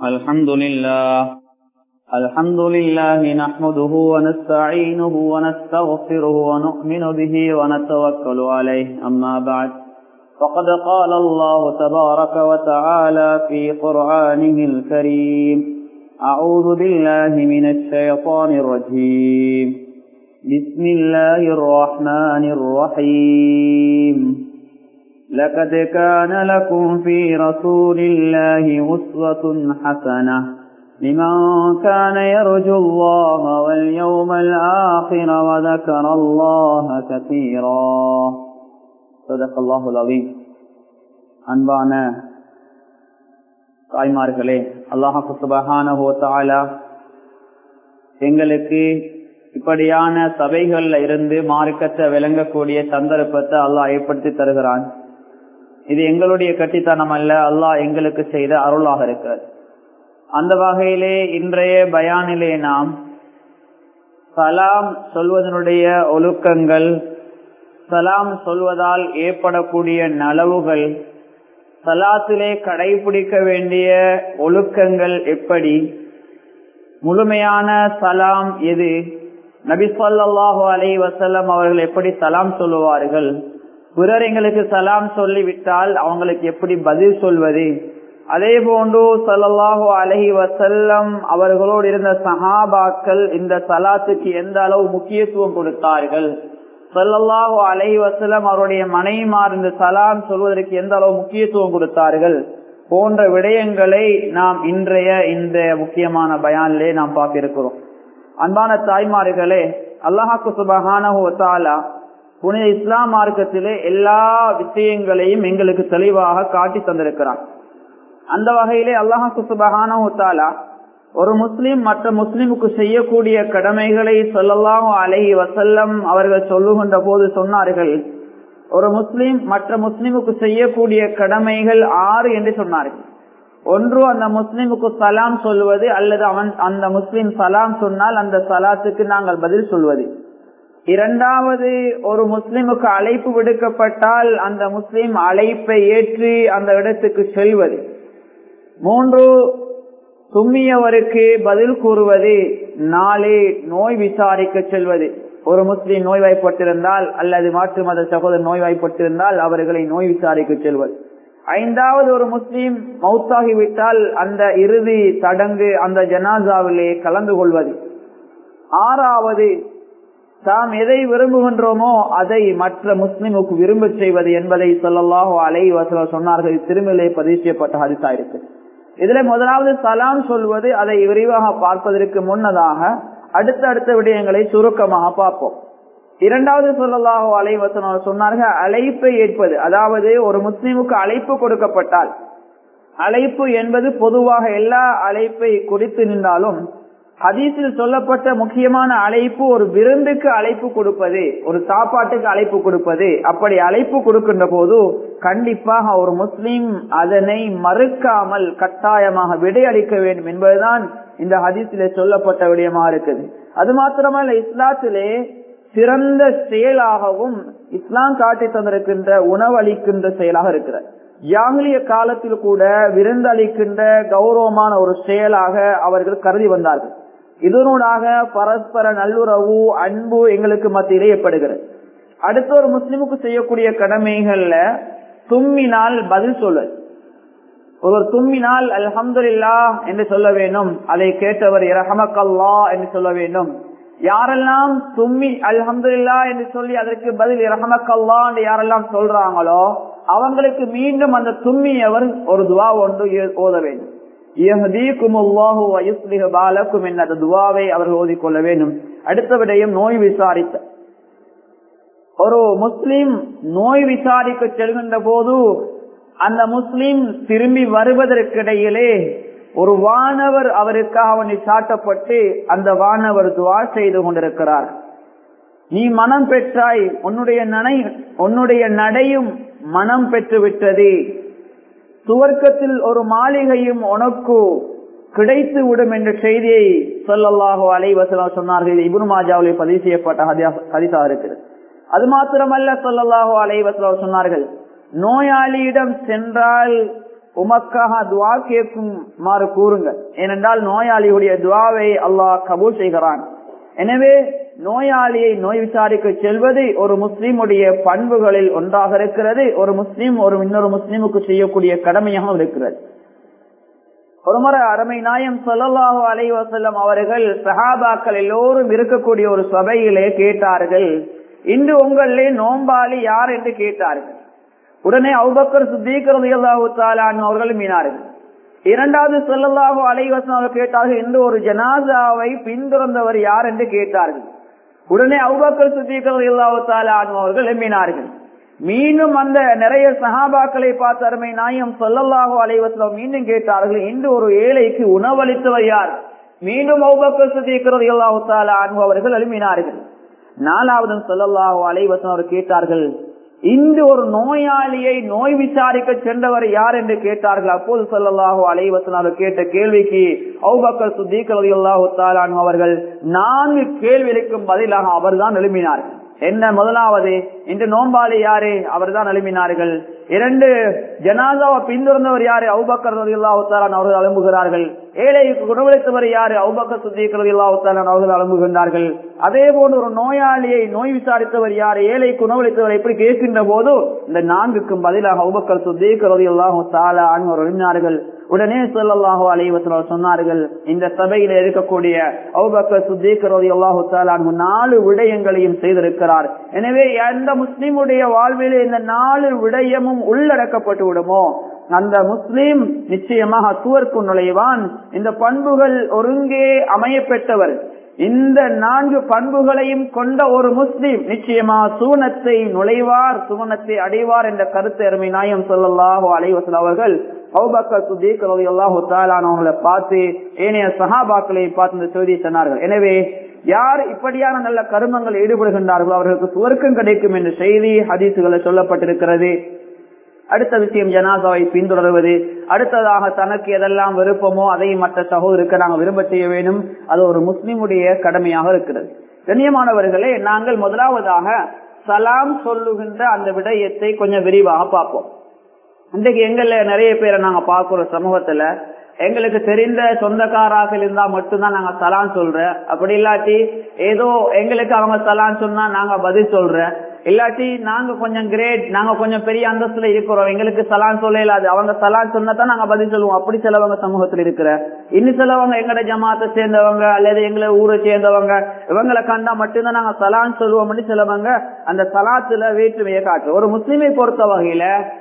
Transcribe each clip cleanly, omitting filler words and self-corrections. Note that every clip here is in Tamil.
الحمد لله نحمده ونستعينه ونستغفره ونؤمن به ونتوكل عليه أما بعد فقد قال الله تبارك وتعالى في قرآنه الكريم أعوذ بالله من الشيطان الرجيم بسم الله الرحمن الرحيم لقد كان لكم في رسول الله أسوة حسنة لمن كان يرجو الله واليوم الآخر وذكر الله كثيرا صدق الله العظيم. அன்பான தாய்மார்களே, அல்லாஹ் சுப்ஹானஹு வ தஆலா எங்களுக்கு இப்படியான சபைகள்ல இருந்து மார்க்கத்தை விளங்கக்கூடிய சந்தர்ப்பத்தை அல்லாஹ் ஏற்படுத்தி தருகிறான். இது எங்களுடைய கட்டித்தனம் அல்ல, அல்லாஹ் எங்களுக்கு செய்த அருளாக இருக்கிறது. அந்த வகையிலே இன்றைய பயானிலே நாம் சலாம் சொல்வதனுடைய ஒழுக்கங்கள், சலாம் சொல்வதால் ஏற்படக்கூடிய நலவுகள், சலாத்திலே கடைபிடிக்க வேண்டிய ஒழுக்கங்கள் எப்படி, முழுமையான சலாம் எது, நபி ஸல்லல்லாஹு அலைஹி வஸல்லம் அவர்கள் எப்படி சலாம் சொல்லுவார்கள், பிறர் எங்களுக்கு சலாம் சொல்லிவிட்டால் அவங்களுக்கு எப்படி பதில் சொல்வது, அதே போன்று ஸல்லல்லாஹு அலைஹி வஸல்லம் அவர்களோடு இருந்த சஹாபாக்கள் இந்த சலாத்துக்கு எந்த அளவு முக்கியத்துவம் கொடுத்தார்கள், ஸல்லல்லாஹு அலைஹி வஸல்லம் அவருடைய மனைவிமார் இந்த சலாம் சொல்வதற்கு எந்த அளவு முக்கியத்துவம் கொடுத்தார்கள் போன்ற விடயங்களை நாம் இன்றைய இந்த முக்கியமான பயானிலே நாம் பார்த்திருக்கிறோம். அன்பான தாய்மார்களே, அல்லாஹ் சுப்ஹானஹு வ தஆலா புனித இஸ்லாம் மார்க்கத்திலே எல்லா விஷயங்களையும் எங்களுக்கு தெளிவாக காட்டி தந்திருக்கிறான். அந்த வகையிலே அல்லாஹ் சுப்ஹானஹு வ தஆலா ஒரு முஸ்லிம் மற்ற முஸ்லிமுக்கு செய்யக்கூடிய கடமைகளை ஸல்லல்லாஹு அலைஹி வஸல்லம் அவர்கள் சொல்லுகின்ற போது சொன்னார்கள், ஒரு முஸ்லிம் மற்ற முஸ்லிமுக்கு செய்யக்கூடிய கடமைகள் 6 என்று சொன்னார்கள். ஒன்று, அந்த முஸ்லிமுக்கு சலாம் சொல்வது, அல்லது அந்த முஸ்லிம் சலாம் சொன்னால் அந்த சலாத்துக்கு நாங்கள் பதில் சொல்வது. இரண்டாவது, ஒரு முஸ்லிமுக்கு அழைப்பு விடுக்கப்பட்டால் அந்த முஸ்லிம் அழைப்பை ஏற்று அந்த இடத்துக்கு செல்வது. 3, தும்மியவருக்கு பதில் கூறுவது. 4, நோய் விசாரிக்க செல்வது. ஒரு முஸ்லிம் நோய்வாய்ப்பட்டிருந்தால் அல்லது மாற்று மத சகோதரர் நோய்வாய்ப்பட்டிருந்தால் அவர்களை நோய் விசாரிக்க செல்வது. 5வது, ஒரு முஸ்லிம் மௌத்தாகிவிட்டால் அந்த இறுதி சடங்கு அந்த ஜனாசாவிலே கலந்து கொள்வது. 6வது, தாம் எதை விரும்புகின்றோமோ அதை மற்ற முஸ்லிமுக்கு விரும்ப செய்வது என்பதை ஸல்லல்லாஹு அலைஹி வஸல்லம் சொன்னார்கள். திருமலை பதிவு செய்யப்பட்ட ஹதீஸா இருக்கு. இதுல முதலாவது சலாம் சொல்வது. அதை விரிவாக பார்ப்பதற்கு முன்னதாக அடுத்த விடயங்களை சுருக்கமாக பார்ப்போம். இரண்டாவது ஸல்லல்லாஹு அலைஹி வஸல்லம் சொன்னார்கள், அழைப்பை ஏற்பது. அதாவது ஒரு முஸ்லிமுக்கு அழைப்பு கொடுக்கப்பட்டால், அழைப்பு என்பது பொதுவாக எல்லா அழைப்பை குறித்து நின்றாலும் ஹதீஸில் சொல்லப்பட்ட முக்கியமான அழைப்பு ஒரு விருந்துக்கு அழைப்பு கொடுப்பது, ஒரு சாப்பாட்டுக்கு அழைப்பு கொடுப்பது. அப்படி அழைப்பு கொடுக்கின்ற போது கண்டிப்பாக ஒரு முஸ்லிம் அதனை மறுக்காமல் கட்டாயமாக விடையளிக்க வேண்டும் என்பதுதான் இந்த ஹதீஸிலே சொல்லப்பட்ட விடயமாக இருக்குது. அது மாத்திரமல்ல, இஸ்லாத்திலே சிறந்த செயலாகவும் இஸ்லாம் காட்டி தந்திருக்கின்ற உணவளிக்கின்ற செயலாக இருக்கிறது. ஜாஹிலிய காலத்தில் கூட விருந்தளிக்கின்ற கௌரவமான ஒரு செயலாக அவர்கள் கருதி வந்தார்கள். இதனூடாக பரஸ்பர நல்லுறவு, அன்பு எங்களுக்கு மத்தியிலே ஏற்படுகிறது. அடுத்த ஒரு முஸ்லிமுக்கு செய்யக்கூடிய கடமைகள்ல தும்மினால் பதில் சொல்வது. ஒரு தும்மினால் அல்ஹம்துலில்லாஹ் என்று சொல்ல வேண்டும். அதை கேட்டவர் இரஹமக்கல்லாஹ் என்று சொல்ல வேண்டும். யாரெல்லாம் தும்மி அல்ஹம்துலில்லாஹ் என்று சொல்லி அதற்கு பதில் இரஹமக்கல்லாஹ் என்று யாரெல்லாம் சொல்றாங்களோ அவங்களுக்கு மீண்டும் அந்த தும்மியவர் ஒரு துவா ஒன்று ஓத வேண்டும். யஹ்தீகுமுல்லாஹு வ யுஸ்லிஹு பாலக்கும் என்ற அந்த துவாவை அவர்கள் ஓதிக்கொள்ள வேண்டும். அடுத்த விடயம் நோய் விசாரித்த. ஒரு முஸ்லிம் நோய் விசாரிக்க செல்கின்ற போது அந்த முஸ்லிம் திரும்பி வருவதற்கிடையிலே ஒரு வானவர் அவருக்காக சாட்டப்பட்டு அந்த வானவர் துவா செய்து கொண்டிருக்கிறார். நீ மனம் பெற்றாய், உன்னுடைய நடையும் மனம் பெற்று விட்டது, சுவர்க்கத்தில் ஒரு மாளிகையும் உனக்கு கிடைத்து விடும் என்ற செய்தியை ஸல்லல்லாஹு அலைஹி வஸல்லம் சொன்னார்கள். இப்னு மாஜாவிலே பதிவு செய்யப்பட்ட ஹதீஸாக இருக்கிறது. அது மாத்திரமல்ல, ஸல்லல்லாஹு அலைஹி வஸல்லம் சொன்னார்கள், நோயாளியிடம் சென்றால் உமக்காக துவா கேட்குமாறு கூறுங்கள். ஏனென்றால் நோயாளியுடைய துவாவை அல்லாஹ் கபூல் செய்கிறான். எனவே நோயாளியை நோய் விசாரிக்க செல்வது ஒரு முஸ்லிமுடைய பண்புகளில் ஒன்றாக இருக்கிறது. ஒரு முஸ்லிம் இன்னொரு முஸ்லிமுக்கு செய்யக்கூடிய கடமையாக இருக்கிறது. ஒருமுறை அருமை நாயம் ஸல்லல்லாஹு அலைஹி வஸல்லம் அவர்கள் சஹாபாக்கள் எல்லோரும் இருக்கக்கூடிய ஒரு சபையிலே கேட்டார்கள், இன்று உங்களிலே நோம்பாளி யார் என்று கேட்டார்கள். உடனே அபூபக்கர் சித்தீக் ரலியல்லாஹு தஆலா அன்ஹு அவர்கள் மீனார்கள். இரண்டாவது ஸல்லல்லாஹு அலைஹி வஸல்லம் அவர்கள் கேட்டார்கள், இன்று ஒரு ஜனாசாவை பின்தொடர்ந்தவர் யார் என்று கேட்டார்கள். உடனே அபூபக்கர் சித்தீக் ரலியல்லாஹு தஆலா அன்ஹு அவர்கள் மீனார்கள். மீண்டும் அந்த நிறைய சஹாபாக்களை பார்த்து அருமை நாயகம் ஸல்லல்லாஹு அலைஹி வஸல்லம் மீண்டும் கேட்டார்கள், இன்று ஒரு ஏழைக்கு உணவளித்தவர் யார்? மீண்டும் அபூபக்கர் சித்தீக் ரலியல்லாஹு தஆலா அன்ஹு அவர்கள் எழுப்பினார்கள். நாலாவது ஸல்லல்லாஹு அலைஹி வஸல்லம் அவர்கள் கேட்டார்கள், இன்று ஒரு நோயாளியை நோய் விசாரிக்க சென்றவர் யார் என்று கேட்டார்கள். அப்போது ஸல்லல்லாஹு அலைஹி வஸல்லம் அவர்கள் கேட்ட கேள்விக்கு அபூபக்கர் சித்தீக் ரலியல்லாஹு தஆலா அன்ஹு அவர்கள் 4 கேள்விகளுக்கும் பதிலாக அவர்தான் எழுப்பினார்கள். என்ன? முதலாவது, இன்று நோம்பாளி யாரு? அவர்தான் எழுப்பினார்கள். 2, ஜனாசாவை பின்தொடர்ந்தவர் யாரு? அபூபக்கர் ரலியல்லாஹு தஆலா அவர்கள் எழும்புகிறார்கள். ஏழைக்கு உணவளித்தவர் யாரு? அபூபக்கர் சித்தீக் ரலியல்லாஹு தஆலா அவர்கள் எழும்புகின்றார்கள். அதே போன்று ஒரு நோயாளியை நோய் விசாரித்தவர் யாரு? ஏழைக்கு உணவளித்தவர் எப்படி கேட்கின்ற போது இந்த 4க்கும் பதிலாக அபூபக்கர் சித்தீக் ரலியல்லாஹு தஆலா அவர்கள் எழுப்பினார்கள். உடனே ஸல்லல்லாஹு அலைஹி வஸல்லம் சொன்னார்கள், இந்த சபையில இருக்கக்கூடிய அபூபக்கர் சித்தீக் ரலியல்லாஹு தஆலா 4 விடயங்களையும் செய்திருக்கிறார். எனவே எந்த முஸ்லிமுடைய வாழ்விலே இந்த 4 விடயமும் உள்ளடக்கப்பட்டு விடுமோ அந்த முஸ்லிம் நிச்சயமாக சுவர்க்கு நுழைவான். இந்த பண்புகள் ஒருங்கே அமைய பெற்றவர். இந்த 4 பண்புகளையும் கொண்ட ஒரு முஸ்லிம் நிச்சயமாக சுவனத்தை நுழைவார், சுவனத்தை அடைவார் என்ற கருத்தை அருமை நாயகம் ஸல்லல்லாஹு அலைஹி வஸல்லம் அவர்கள் அபூபக்கர் சித்தீக் ரலியல்லாஹு தஆலா அவர்களை பார்த்து ஏனைய சஹாபாக்களை பார்த்து இந்த செய்தியை சொன்னார்கள். எனவே யார் இப்படியான நல்ல கர்மங்கள் ஈடுபடுகின்றார்களோ அவர்களுக்கு சுவர்க்கம் கிடைக்கும் என்ற செய்தி ஹதீசுகளில் சொல்லப்பட்டிருக்கிறது. அடுத்த விஷயம் ஜனாசாவை பின்தொடர்வது. அடுத்ததாக தனக்கு எதெல்லாம் விருப்பமோ அதை மற்ற சகோதரருக்கு நாங்கள் விரும்ப செய்ய வேண்டும். அது ஒரு முஸ்லிமுடைய கடமையாக இருக்கிறது. கண்ணியமானவர்களே, நாங்கள் முதலாவதாக சலாம் சொல்லுகின்ற அந்த விடயத்தை கொஞ்சம் விரிவாக பார்ப்போம். இன்றைக்கு எங்கள நிறைய பேரை நாங்க பார்க்கிற சமூகத்துல எங்களுக்கு தெரிந்த சொந்தக்காராக இருந்தா மட்டும்தான் நாங்க சலான் சொல்றோம். அப்படி இல்லாட்டி ஏதோ எங்களுக்கு அவங்க சலான் சொன்னா நாங்க பதில் சொல்றோம். இல்லாட்டி நாங்க கொஞ்சம் கிரேட், நாங்க கொஞ்சம் பெரிய அந்தஸ்துல இருக்கிறோம், எங்களுக்கு சலான் சொல்ல இல்லாது, அவங்க சலான் சொன்னதான் நாங்க பதில் சொல்லுவோம். அப்படி சிலவங்க சமூகத்துல இருக்கிற. இன்னும் சிலவங்க எங்கட ஜமாத்தை சேர்ந்தவங்க அல்லது எங்களை ஊரை சேர்ந்தவங்க இவங்களை கண்டா மட்டும்தான் நாங்க சலான் சொல்லுவோம். சிலவங்க அந்த சலாத்துல வேற்றுமையை காட்டு. ஒரு முஸ்லிமை பொறுத்த வகையில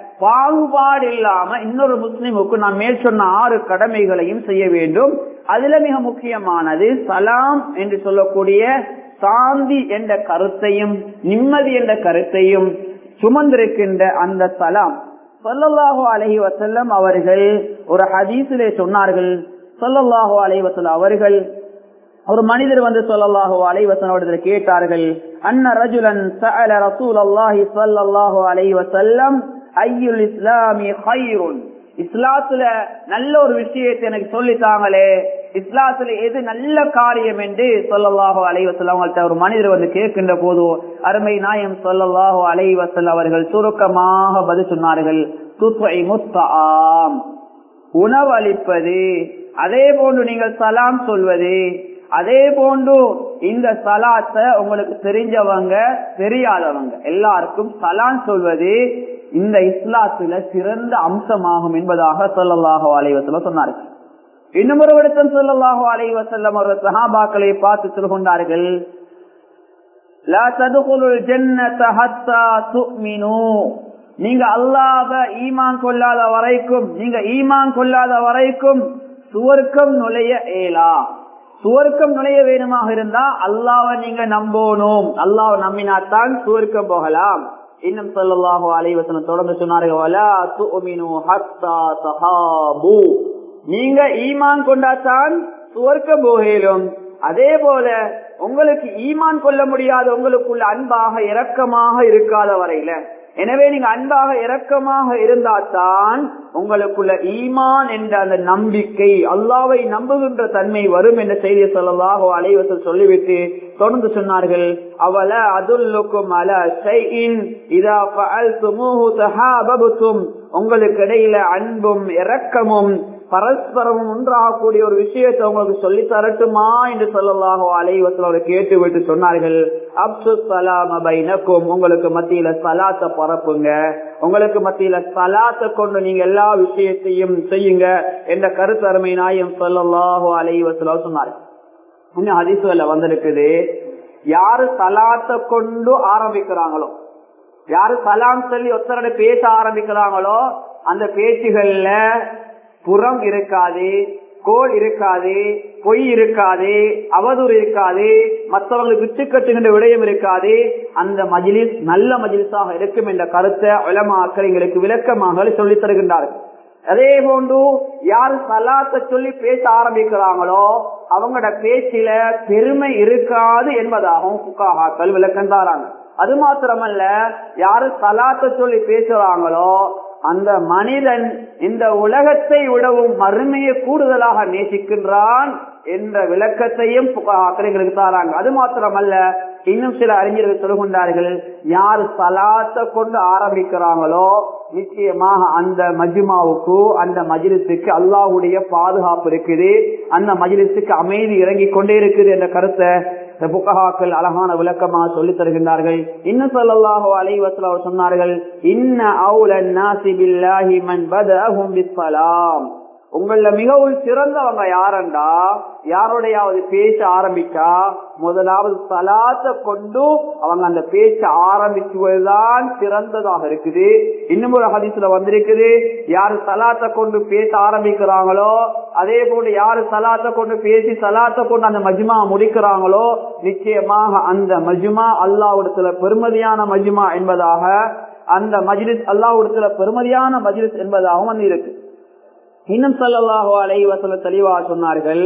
பாகுபாடு இல்லாம இன்னொரு முஸ்லிமுக்கு நான் மேல் சொன்ன 6 கடமைகளையும் செய்ய வேண்டும். அதுல மிக முக்கியமானது சலாம் என்று சொல்லக்கூடிய சாந்தி என்ற கருத்தையும் நிம்மதி என்ற கருத்தையும் சுமந்திருக்கின்ற அந்த சலாம். ஸல்லல்லாஹு அலைஹி வஸல்லம் அவர்கள் ஒரு ஹதீஸிலே சொன்னார்கள். ஸல்லல்லாஹு அலைஹி வஸல்லம் அவர்கள் ஒரு மனிதர் வந்து ஸல்லல்லாஹு அலைஹி வஸல்லம் கேட்டார்கள், அன்ன ரஜுலன் சஅல ரசூலல்லாஹி ஸல்லல்லாஹு அலைஹி வஸல்லம் ஐயுல் இஸ்லாமி கைருன், இஸ்லாத்துல நல்ல ஒரு விஷயத்தை எனக்கு சொல்லித்தாங்களே, இஸ்லாத்துல எது நல்ல காரியம் என்று ஸல்லல்லாஹு அலைஹி வஸல்லம் ஒரு மனிதர் வந்து கேட்கின்ற போது அருமை நாயகம் ஸல்லல்லாஹு அலைஹி வஸல்லம் அவர்கள் சுருக்கமாக பதில் சொன்னார்கள், துத்இமுத் தஆம், உணவளிப்பது, அதே போன்று நீங்கள் சலாம் சொல்வது, அதே போன்று இந்த சலாத்தை உங்களுக்கு தெரிஞ்சவங்க தெரியாதவங்க எல்லாருக்கும் சலான் சொல்வது இந்த இஸ்லாத்துல சிறந்த அம்சமாகும் என்பதாக ஸல்லல்லாஹு அலைஹி வஸல்லம் சொன்னார்கள். இன்னும் ஒரு இடத்தில் ஸல்லல்லாஹு அலைஹி வஸல்லம் அவர்கள் சஹாபாக்களை பார்த்து சொல்கின்றார்கள், லா ததுகுலுல் ஜன்னத ஹத்தா துமினு, நீங்க அல்லாஹ்வை ஈமான் கொள்ளாத வரைக்கும், நீங்க ஈமான் கொள்ளாத வரைக்கும் சுவர்க்கம் நுழைய இயலா. சுவர்க்கம் நுழைய வேணுமாக இருந்தா அல்லாஹ்வை நீங்க நம்பணும். அல்லாஹ்வை நம்பினாத்தான் சுவர்க்கம் போகலாம். இன்னும் ஸல்லல்லாஹு அலைஹி வஸல்லம் தொடர்ந்து சொன்னார்கள், வலா துமினு ஹத்தா தஹாபு, நீங்க ஈமான் கொண்டாதான் சுவர்க்கம் போகலும். அதே போல உங்களுக்கு ஈமான் கொள்ள முடியாத, உங்களுக்குள்ள அன்பாக இரக்கமாக இருக்காத வரையில, எனவே நீங்க அன்பாக இரக்கமாக இருந்தால்தான் உங்களுக்குள்ள ஈமான் என்ற அந்த நம்பிக்கை, அல்லாஹ்வை நம்புகின்ற தன்மை வரும் என்ற செய்தியை ஸல்லல்லாஹு அலைஹி வஸல்லம் சொல்லிவிட்டு தொடர்ந்து சொன்னார்கள், அவல அதுல்லுக்கும் அலா ஷைஇன் இதா ஃபஅல்துமூஹு தஹாபபதும் உங்களுக்கு இடையில அன்பும் இரக்கமும் பரஸ்பரமும் ஒன்றாகக்கூடிய ஒரு விஷயத்தை உங்களுக்கு சொல்லி தரட்டுமா என்று ஸல்லல்லாஹு அலைஹி வஸல்லம் கேட்டுவிட்டு சொன்னார்கள், அப்சுஸ் ஸலாம பைனக்கும், உங்களுக்கு மத்தியில சலாத்தை பரப்புங்க, உங்களுக்கு மத்தியில சலாத்தை கொண்டு நீங்க எல்லா விஷயத்தையும் செய்யுங்க என்ற கருத்தருமை நாயம் ஸல்லல்லாஹு அலைஹி வஸல்லம் சொன்னார்கள். இன்னும் ஹதீஸ்ல வந்திருக்குது, யாரு சலாத்தை கொண்டு ஆரம்பிக்கிறாங்களோ, யாரு சலாம் சொல்லி ஒருத்தரோட பேச ஆரம்பிக்கிறாங்களோ அந்த பேச்சுகள்ல புறம் இருக்காது, கோல் இருக்காது, பொய் இருக்காது, அவதூறு இருக்காது, மற்றவங்களுக்கு விட்டு கட்டுகின்ற விடயம் இருக்காது. அந்த மஜ்லிஸ் நல்ல மஜ்லிஸாக இருக்கும் என்ற கருத்தை உலமாக்கள் எங்களுக்கு விளக்கமாக சொல்லித் தருகின்றார்கள். அதே போன்று யார் சலாத்தை சொல்லி பேச ஆரம்பிக்கிறாங்களோ அவங்களோட பேச்சில பெருமை இருக்காது என்பதாகவும் ஃபுகாஹாக்கள் விளக்கம் தாராங்க. அது மாத்திரமல்ல, யாரு சலாத்தை சொல்லி பேசுறாங்களோ அந்த மனிதன் இந்த உலகத்தை விடவும் மறுமையை கூடுதலாக நேசிக்கின்றான் என்ற விளக்கத்தையும் எங்களுக்கு தாராங்க. அது மாத்திரமல்ல, இன்னும் சில அறிஞர்கள் சொல்கின்றார்கள், யார் சலாத்தை கொண்டு ஆரம்பிக்கிறாங்களோ நிச்சயமாக அந்த மஜ்மாவுக்கு அந்த மஜ்லிஸுக்கு அல்லாஹ்வுடைய பாதுகாப்பு இருக்குது, அந்த மஜ்லிஸுக்கு அமைதி இறங்கி கொண்டே இருக்குது என்ற கருத்தை புகஹாக்கள் அழகான விளக்கமாக சொல்லி தருகின்றார்கள். இன்னும் ஸல்லல்லாஹு அலைஹி வஸல்லம் சொன்னார்கள், இன்ன அவுலன் நாஸி பில்லாஹி மன் பதஅஹும் பிஸ்ஸலாம், உங்கள மிகவும் சிறந்தவங்க யாரண்டா, யாரோடையாவது பேச ஆரம்பிச்சா முதலாவது சலாத்தை கொண்டு அவங்க அந்த பேச்ச ஆரம்பிச்சுவதுதான் சிறந்ததாக இருக்குது. இன்னும் ஒரு ஹதீஸ்ல வந்திருக்குது, யாரு சலாத்தை கொண்டு பேச ஆரம்பிக்கிறாங்களோ அதே போல யாரு சலாத்தை கொண்டு பேசி சலாத்தை கொண்டு அந்த மஜ்மா முடிக்கிறாங்களோ நிச்சயமாக அந்த மஜ்மா அல்லாஹ்விடத்துல பெருமதியான மஜ்மா என்பதாக, அந்த மஜ்லிஸ் அல்லாஹ்விடத்துல பெருமதியான மஜ்லிஸ் என்பதாகவும் வந்து இருக்கு. இன்னும் ஸல்லல்லாஹு அலைஹி வஸல்லம் தெளிவாக சொன்னார்கள்,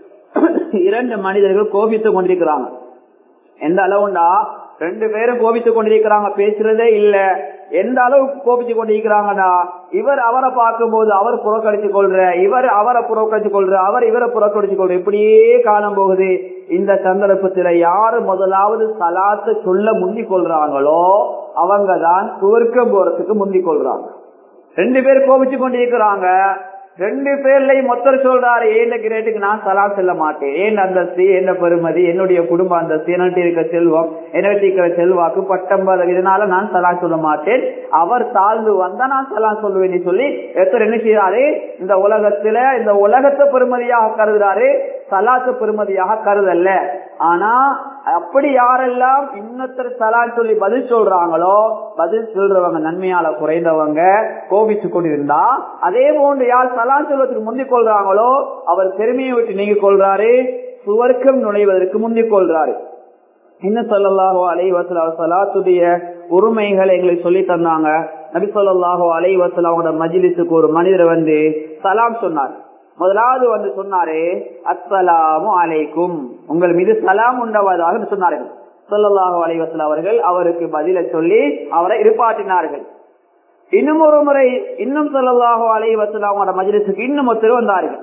இரண்டு மனிதர்கள் கோபித்துக் கொண்டிருக்கிறாங்க. எந்த அளவுண்டா, ரெண்டு பேரும் கோபித்துக் கொண்டிருக்கிறாங்க, பேசுறதே இல்ல. எந்த அளவுக்கு கோபித்துக் கொண்டிருக்கிறாங்கடா, இவர் அவரை பார்க்கும் போது அவர் புறக்கணித்துக் கொள்ற, இவர் அவரை புறக்கணித்துக் கொள்ற, அவர் இவரை புறக்கணித்துக் கொள்ற, இப்படியே காலம் போகுது. இந்த சந்தர்ப்பத்துல யாரு முதலாவது சலாத்தை சொல்ல முந்திக் கொள்றாங்களோ அவங்கதான் சுவர்க்கம் போறதுக்கு முந்திக் கொள்றாங்க. ரெண்டு பேர் கோபிச்சு கொண்டிருக்கிறாங்க, ரெண்டு பேர்லயும் மொத்தர் சொல்றாரு, ஏன் கிரேட்டுக்கு நான் சலாம் செல்ல மாட்டேன், ஏன் அந்தஸ்து, என்ன பெருமதி, என்னுடைய குடும்ப அந்தஸ்து, என்னட்டு இருக்கிற செல்வம், என்னட்டு இருக்கிற செல்வாக்கு பட்டம்பது, இதனால நான் சலாம் சொல்ல மாட்டேன், அவர் தாழ்ந்து வந்தா நான் சலாம் சொல்லுவேன் சொல்லி எத்தனை என்ன செய்யறாரு, இந்த உலகத்துல இந்த உலகத்தை பெருமதியாக கருதுறாரு, சலாத்து பெருமதியாக கருதல்ல. ஆனா அப்படி யாரெல்லாம் இன்னொருத்தர் சலான் சொல்லி பதில் சொல்றாங்களோ, பதில் சொல்றவங்க நன்மையால குறைந்தவங்க, கோபிச்சு கொண்டிருந்தா, அதே போன்று யார் சலான் சொல்வதற்கு முந்திக் கொள்றாங்களோ அவர் பெருமையை விட்டு நீங்கிக் கொள்றாரு, சுவர்க்கம் நுழைவதற்கு முந்திக் கொள்றாரு. இன்னும் ஸல்லல்லாஹு அலைஹி வஸல்லம் சலாத்துடைய உரிமைகளை எங்களுக்கு சொல்லி தந்தாங்க. நபி ஸல்லல்லாஹு அலைஹி வஸல்லம் அவங்களோட மஜ்லிஸுக்கு ஒரு மனிதர் வந்து சலாம் சொன்னார். முதலாவது வந்து சொன்னாரு, அஸ்ஸலாமு அலைக்கும், உங்கள் மீது சலாம் உண்டவதாக சொன்னார்கள். ஸல்லல்லாஹு அலைஹி வஸல்லம் அவர்கள் அவருக்கு பதில சொல்லி அவரை இருப்பாட்டினார்கள். இன்னும் ஒரு முறை இன்னும் ஸல்லல்லாஹு அலைஹி வஸல்லம் அவங்களோட மஜ்லிஸுக்கு இன்னும் ஒருத்தர் வந்தார்கள்.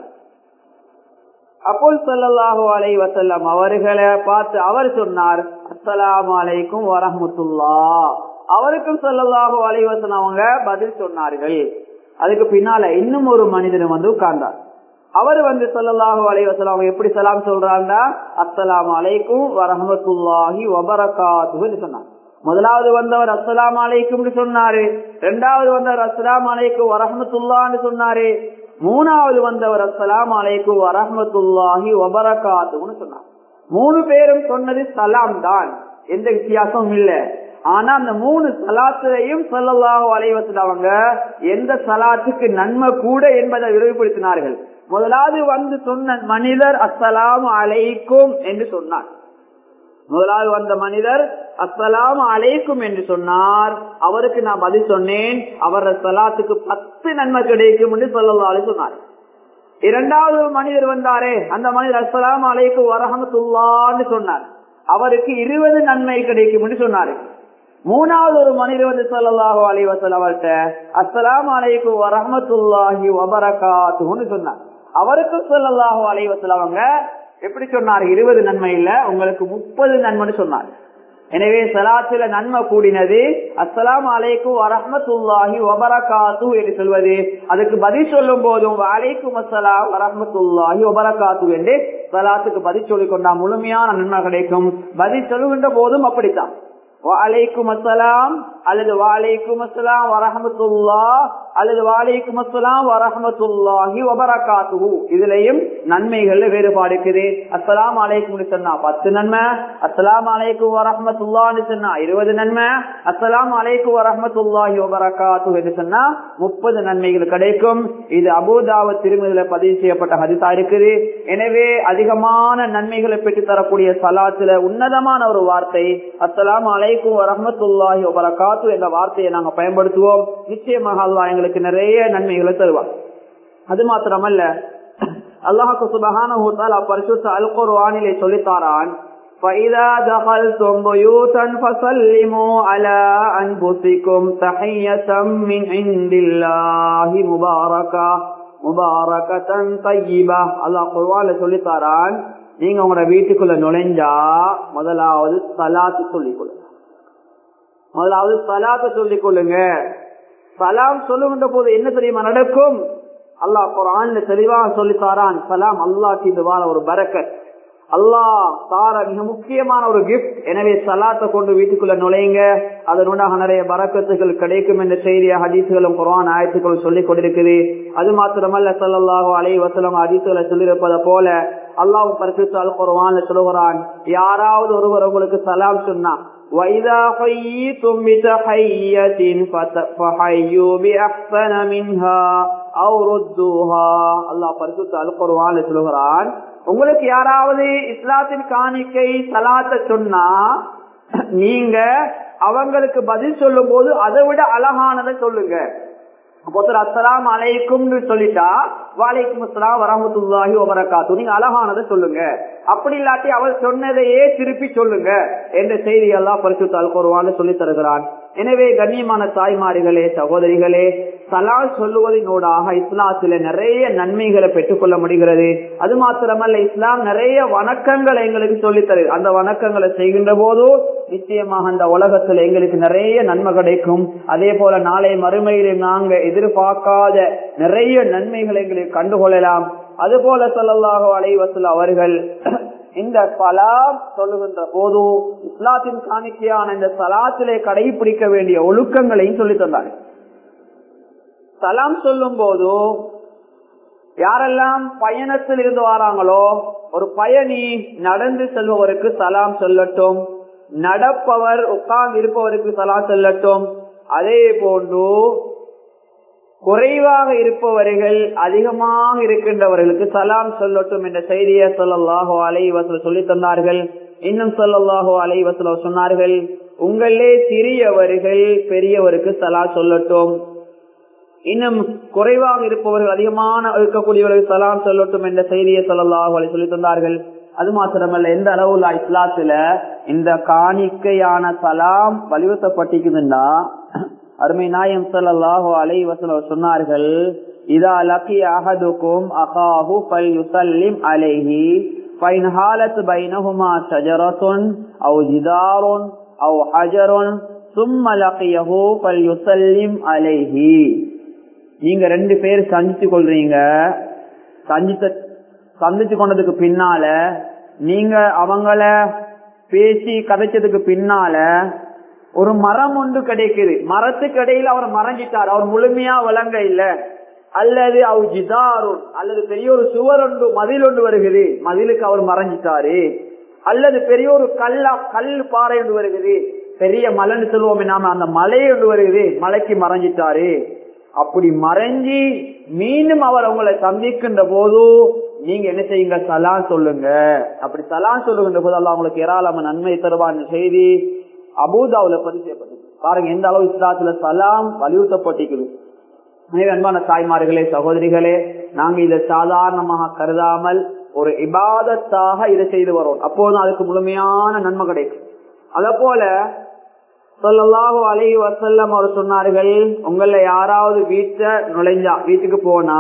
அப்போ ஸல்லல்லாஹு அலைஹி வஸல்லம் அவர்களை பார்த்து அவர் சொன்னார், அஸ்ஸலாமு அலைக்கும் வரஹ்மத்துல்லாஹ். அவருக்கும் ஸல்லல்லாஹு அலைஹி வஸல்லம் அவங்க பதில் சொன்னார்கள். அதுக்கு பின்னால இன்னும் ஒரு மனிதன் வந்து உட்கார்ந்தார். அவர் வந்து ஸல்லல்லாஹு அலைஹி வஸல்லம் எப்படி சலாம் சொல்றாங்கன்னா, அஸ்ஸலாமு அலைக்கும் வரஹ்மத்துல்லாஹி வபரகாத்துஹு சொன்னார். முதலாவது வந்தவர் அஸ்ஸலாமு அலைக்கும் சொன்னாரு, இரண்டாவது வந்தவர் அஸ்ஸலாமு அலைக்கும் வரஹ்மத்துல்லாஹ்னு சொன்னாரு, மூணாவது வந்தவர் அஸ்ஸலாமு அலைக்கும் வரஹ்மத்துல்லாஹி வபரகாத்துஹுன்னு சொன்னார். மூணு பேரும் சொன்னது சலாம் தான், எந்த வித்தியாசமும் இல்ல. ஆனா அந்த மூணு சலாத்தையும் ஸல்லல்லாஹு அலைஹி வஸல்லம் அவங்க எந்த சலாத்துக்கு நன்மை கூட என்பதை விரிவுபடுத்தினார்கள். முதலாவது வந்து சொன்ன மனிதர் அஸ்ஸலாமு அலைக்கும் என்று சொன்னார். முதலாவது வந்த மனிதர் அஸ்ஸலாமு அலைக்கும் என்று சொன்னார். அவருக்கு நான் பதில் சொன்னேன், அவர் சலாத்துக்கு 10 நன்மை கிடைக்கும் என்று ஸல்லல்லாஹு அலைஹி சொன்னார். இரண்டாவது மனிதர் வந்தாரே, அந்த மனிதர் அஸ்ஸலாமு அலைக்கும் வரஹ்மத்துல்லாஹ்னு சொன்னார். அவருக்கு 20 நன்மை கிடைக்கும் என்று சொன்னாரு. மூணாவது ஒரு மனிதர் வந்து ஸல்லல்லாஹு அலைஹி வஸல்லம் அவர்கிட்ட அஸ்ஸலாமு அலைக்கும் வரஹ்மத்துல்லாஹி வபரகாத்துஹுன்னு சொன்னார். அவருக்கு ஸல்லல்லாஹு அலைஹி வஸல்லம் அவங்க எப்படி சொன்னார், 20 நன்மை இல்ல உங்களுக்கு 30 நன்மைன்னு சொன்னார். எனவே சலாத்துல நன்மை கூடினது அஸ்ஸலாமு அலைக்கும் வரஹ்மத்துல்லாஹி வபரகாத்து என்று சொல்வது. அதுக்கு பதில் சொல்லும் போதும் வலைக்கும் அஸ்ஸலாம் வரஹ்மத்துல்லாஹி வபரகாத்து என்று சலாத்துக்கு பதில் சொல்லிக் கொண்டா முழுமையான நன்மை கிடைக்கும். பதில் சொல்லுகின்ற போதும் அப்படித்தான் வலைக்கும் அஸ்ஸலாம் அல்லது வலைக்கும் அஸ்ஸலாம் வரஹ்மத்துல்லாஹ் அல்லது வலைக்கும் அஸ்ஸலாம் வரஹ்மத்துல்லாஹி வபரகாத்துஹு. இதுலயும் நன்மைகள் வேறுபாடு இருக்குது. அஸ்ஸலாமு அலைக்கும் சொன்னா 10 நன்மை, அஸ்ஸலாமு அலைக்கும் வரஹ்மத்துல்லாஹி சொன்னா 20 நன்மை, அஸ்ஸலாமு அலைக்கும் வரஹ்மத்துல்லாஹி வபரகாத்துஹு என்று சொன்னா 30 நன்மைகள் கிடைக்கும். இது அபூ தாவூத் திருமிதியில பதிவு செய்யப்பட்ட ஹதீஸா இருக்குது. எனவே அதிகமான நன்மைகளை பெற்று தரக்கூடிய சலாத்துல உன்னதமான ஒரு வார்த்தை அஸ்ஸலாமு அலைக்கும் வரஹ்மத்துல்லாஹி வபரகாத்துஹு என்ற வார்த்தையை நாங்க பயன்படுத்துவோம். நிச்சயமாக அல்லாஹ் எங்களுக்கு நிறைய நன்மைகளை தருவார். அது மாத்திரமல்ல, அல்லாஹ் சுப்ஹானஹு வ தஆலா பரிசுத்த அல் குர்ஆனிலே சொல்லித்தாரான், فَإِذَا دَخَلْتُمْ بُيُوتًا فَسَلِّمُوا عَلَى أَنفُسِكُمْ تَحِيَّةً مِنْ عِنْدِ اللَّهِ مُبَارَكَةً طَيِّبَةً. அல்லாஹ் குர்ஆன்ல சொல்லித்தாரான், நீங்க உங்களோட வீட்டுக்குள்ள நுழைஞ்சா முதலாவது சலாத் சொல்லிக்கொள்ளுங்க. முதலாவது சலாத்தை சொல்லிக் கொள்ளுங்க. சலாம் சொல்லுகின்ற போது என்ன தெரியுமா நடக்கும்? அல்லாஹ் குர்ஆன்ல தெளிவாக சொல்லித்தாரான், சலாம் அல்லாஹ்க்கு இது வார ஒரு பரக்கத், அல்லாஹ் தார மிக முக்கியமான ஒரு கிஃப்ட். எனவே சலாத்தை கொண்டு வீட்டுக்குள்ள நுழைங்க, அதனுடைய நிறைய பரக்கத்துகள் கிடைக்கும் என்ற செய்தியை ஹதீஸ்களும் குர்ஆன் ஆயத்துக்களும் சொல்லிக் கொண்டிருக்குது. அது மாத்திரமல்ல, ஸல்லல்லாஹு அலைஹி வஸல்லம் ஹதீஸ்களை சொல்லியிருப்பதை போல அல்லாஹ் பரிசுத்த அல் குர்ஆன்ல சொல்லுகிறான், யாராவது ஒருவர் உங்களுக்கு சலாம் சொன்னா وَإِذَا حَيِّيتُمْ بِتَحِيَّةٍ فَحَيُّوا بِأَحْسَنَ مِنْهَا أَوْ رُدُّوهَا. அல்லாஹ் பரிசுத்த அல் குர்ஆன்ல சொல்லுகிறான், உங்களுக்கு யாராவது இஸ்லாத்தின் காணிக்கை சலாத்தை சொன்னா நீங்க அவங்களுக்கு பதில் சொல்லும் போது அதை விட அழகானதை சொல்லுங்க. அஸ்ஸலாமு அலைக்கும் சொல்லிட்டா வலைக்கும் அஸ்ஸலாம் வரஹ்மத்துல்லாஹி வபரகாத்துஹு நீங்க அழகானதை சொல்லுங்க. அப்படி இல்லாட்டி அவர் சொன்னதையே திருப்பி சொல்லுங்க என்ற செய்தி அல்லாஹ் பரிசுத்த அல் குர்ஆன்ல சொல்லி தருகிறான். எனவே கண்ணியமான தாய்மார்களே, சகோதரிகளே, சலாம் சொல்லுவதனூடாக இஸ்லாத்தில நிறைய நன்மைகளை பெற்றுக் கொள்ள முடிகிறது. அது மாத்திரமல்ல, இஸ்லாம் நிறைய வணக்கங்களை எங்களுக்கு சொல்லித்தரு. அந்த வணக்கங்களை செய்கின்ற போது நிச்சயமாக அந்த உலகத்துல எங்களுக்கு நிறைய நன்மை கிடைக்கும். அதே போல நாளை மறுமையில நாங்க எதிர்பார்க்காத நிறைய நன்மைகளை எங்களுக்கு கண்டுகொள்ளலாம். அதுபோல ஸல்லல்லாஹு அலைஹி வஸல்லம் அவர்கள் இந்த சலாம் சொல்லுகின்ற போது இஸ்லாத்தின் காணிக்கையான இந்த சலாத்திலே கடைபிடிக்க வேண்டிய ஒழுக்கங்களையும் சொல்லி தந்தாங்க. சலாம் சொல்லும் போது யாரெல்லாம் பயணத்தில் இருந்து வராங்களோ, ஒரு பயணி நடந்து செல்பவருக்கு சலாம் சொல்லட்டும், நடப்பவர் உட்கார்ந்து இருப்பவருக்கு சலாம் சொல்லட்டும். அதே போன்று குறைவாக இருப்பவர்கள் அதிகமாக இருக்கின்றவர்களுக்கு சலாம் சொல்லட்டும் என்ற செய்தியை ஸல்லல்லாஹு அலைஹி வஸல்லம் சொல்லி தந்தார்கள். இன்னும் ஸல்லல்லாஹு அலைஹி வஸல்லம் சொன்னார்கள், உங்களே சிறியவர்கள் பெரியவருக்கு சலாம் சொல்லட்டும். இன்னும் குறைவாக இருப்பவர்கள் அதிகமான இருக்கக்கூடியவர்களுக்கு சலாம் சொல்லட்டும் என்ற செய்தியை ஸல்லல்லாஹு அலைஹி சொல்லி தந்தார்கள். அது மாத்திரமல்ல, எந்த அளவுல இஸ்லாத்துல இந்த காணிக்கையான சலாம் வலியுறுத்தப்பட்டிருக்குதுன்னா, அருமை நாயகம் ஸல்லல்லாஹு அலைஹி வஸல்லம் சொன்னார்கள், இதா லகி அஹதுக்கும் அகாஹு ஃபல்யுஸல்லிம் அலைஹி ஃபைன் ஹாலத் பைனஹுமா ஷஜரத்துன் அவ் ஜிதாருன் அவ் ஹஜருன் ثم لقيه فليسلم عليه. நீங்க ரெண்டு பேர் சந்திச்சு கொள்றீங்க, சந்திச்சு கொண்டதுக்கு பின்னால நீங்க அவங்கள பேசி கதைச்சதுக்கு பின்னால ஒரு மரம் ஒன்று கிடைக்குது, மரத்துக்கு இடையில அவர் மறைஞ்சிட்டார், அவர் முழுமையா விளங்க இல்ல, அல்லது அவர் ஜிதாருன் அல்லது பெரிய ஒரு சுவர் ஒன்று மதில் ஒன்று வருகிறது, மதிலுக்கு அவர் மறைஞ்சிட்டாரு, அல்லது பெரிய ஒரு கல் பாறை ஒன்று வருகிறது, பெரிய மலைன்னு சொல்லுவோமே நாம, அந்த மலை ஒன்று வருகிறது, மலைக்கு மறைஞ்சிட்டாரு. அப்படி மறைஞ்சி மீண்டும் அவர் உங்களை சந்திக்கின்ற போது நீங்க என்ன செய்யுங்க, சலாம் சொல்லுங்க. அப்படி சலாம் சொல்லுகின்ற போது அல்லாஹ் உங்களுக்கு ஏராளமான நன்மை தருவான் செய்தி அபூ தாவூதுல பதிவு செய்யப்பட்டது. பாருங்க எந்த அளவு இஸ்லாத்துல சலாம் வலியுறுத்தப்பட்டிருக்குது. அன்பான தாய்மார்களே, சகோதரிகளே, நாங்க இதை சாதாரணமாக கருதாமல் ஒரு இபாதத்தாக இதை செய்து வரோம். அப்போதும் அதுக்கு முழுமையான நன்மை கிடைக்கும். அத போல ஸல்லல்லாஹு அலைஹி வஸல்லம் அவர் சொன்னார்கள், உங்கள யாராவது வீட்டுக்கு போனா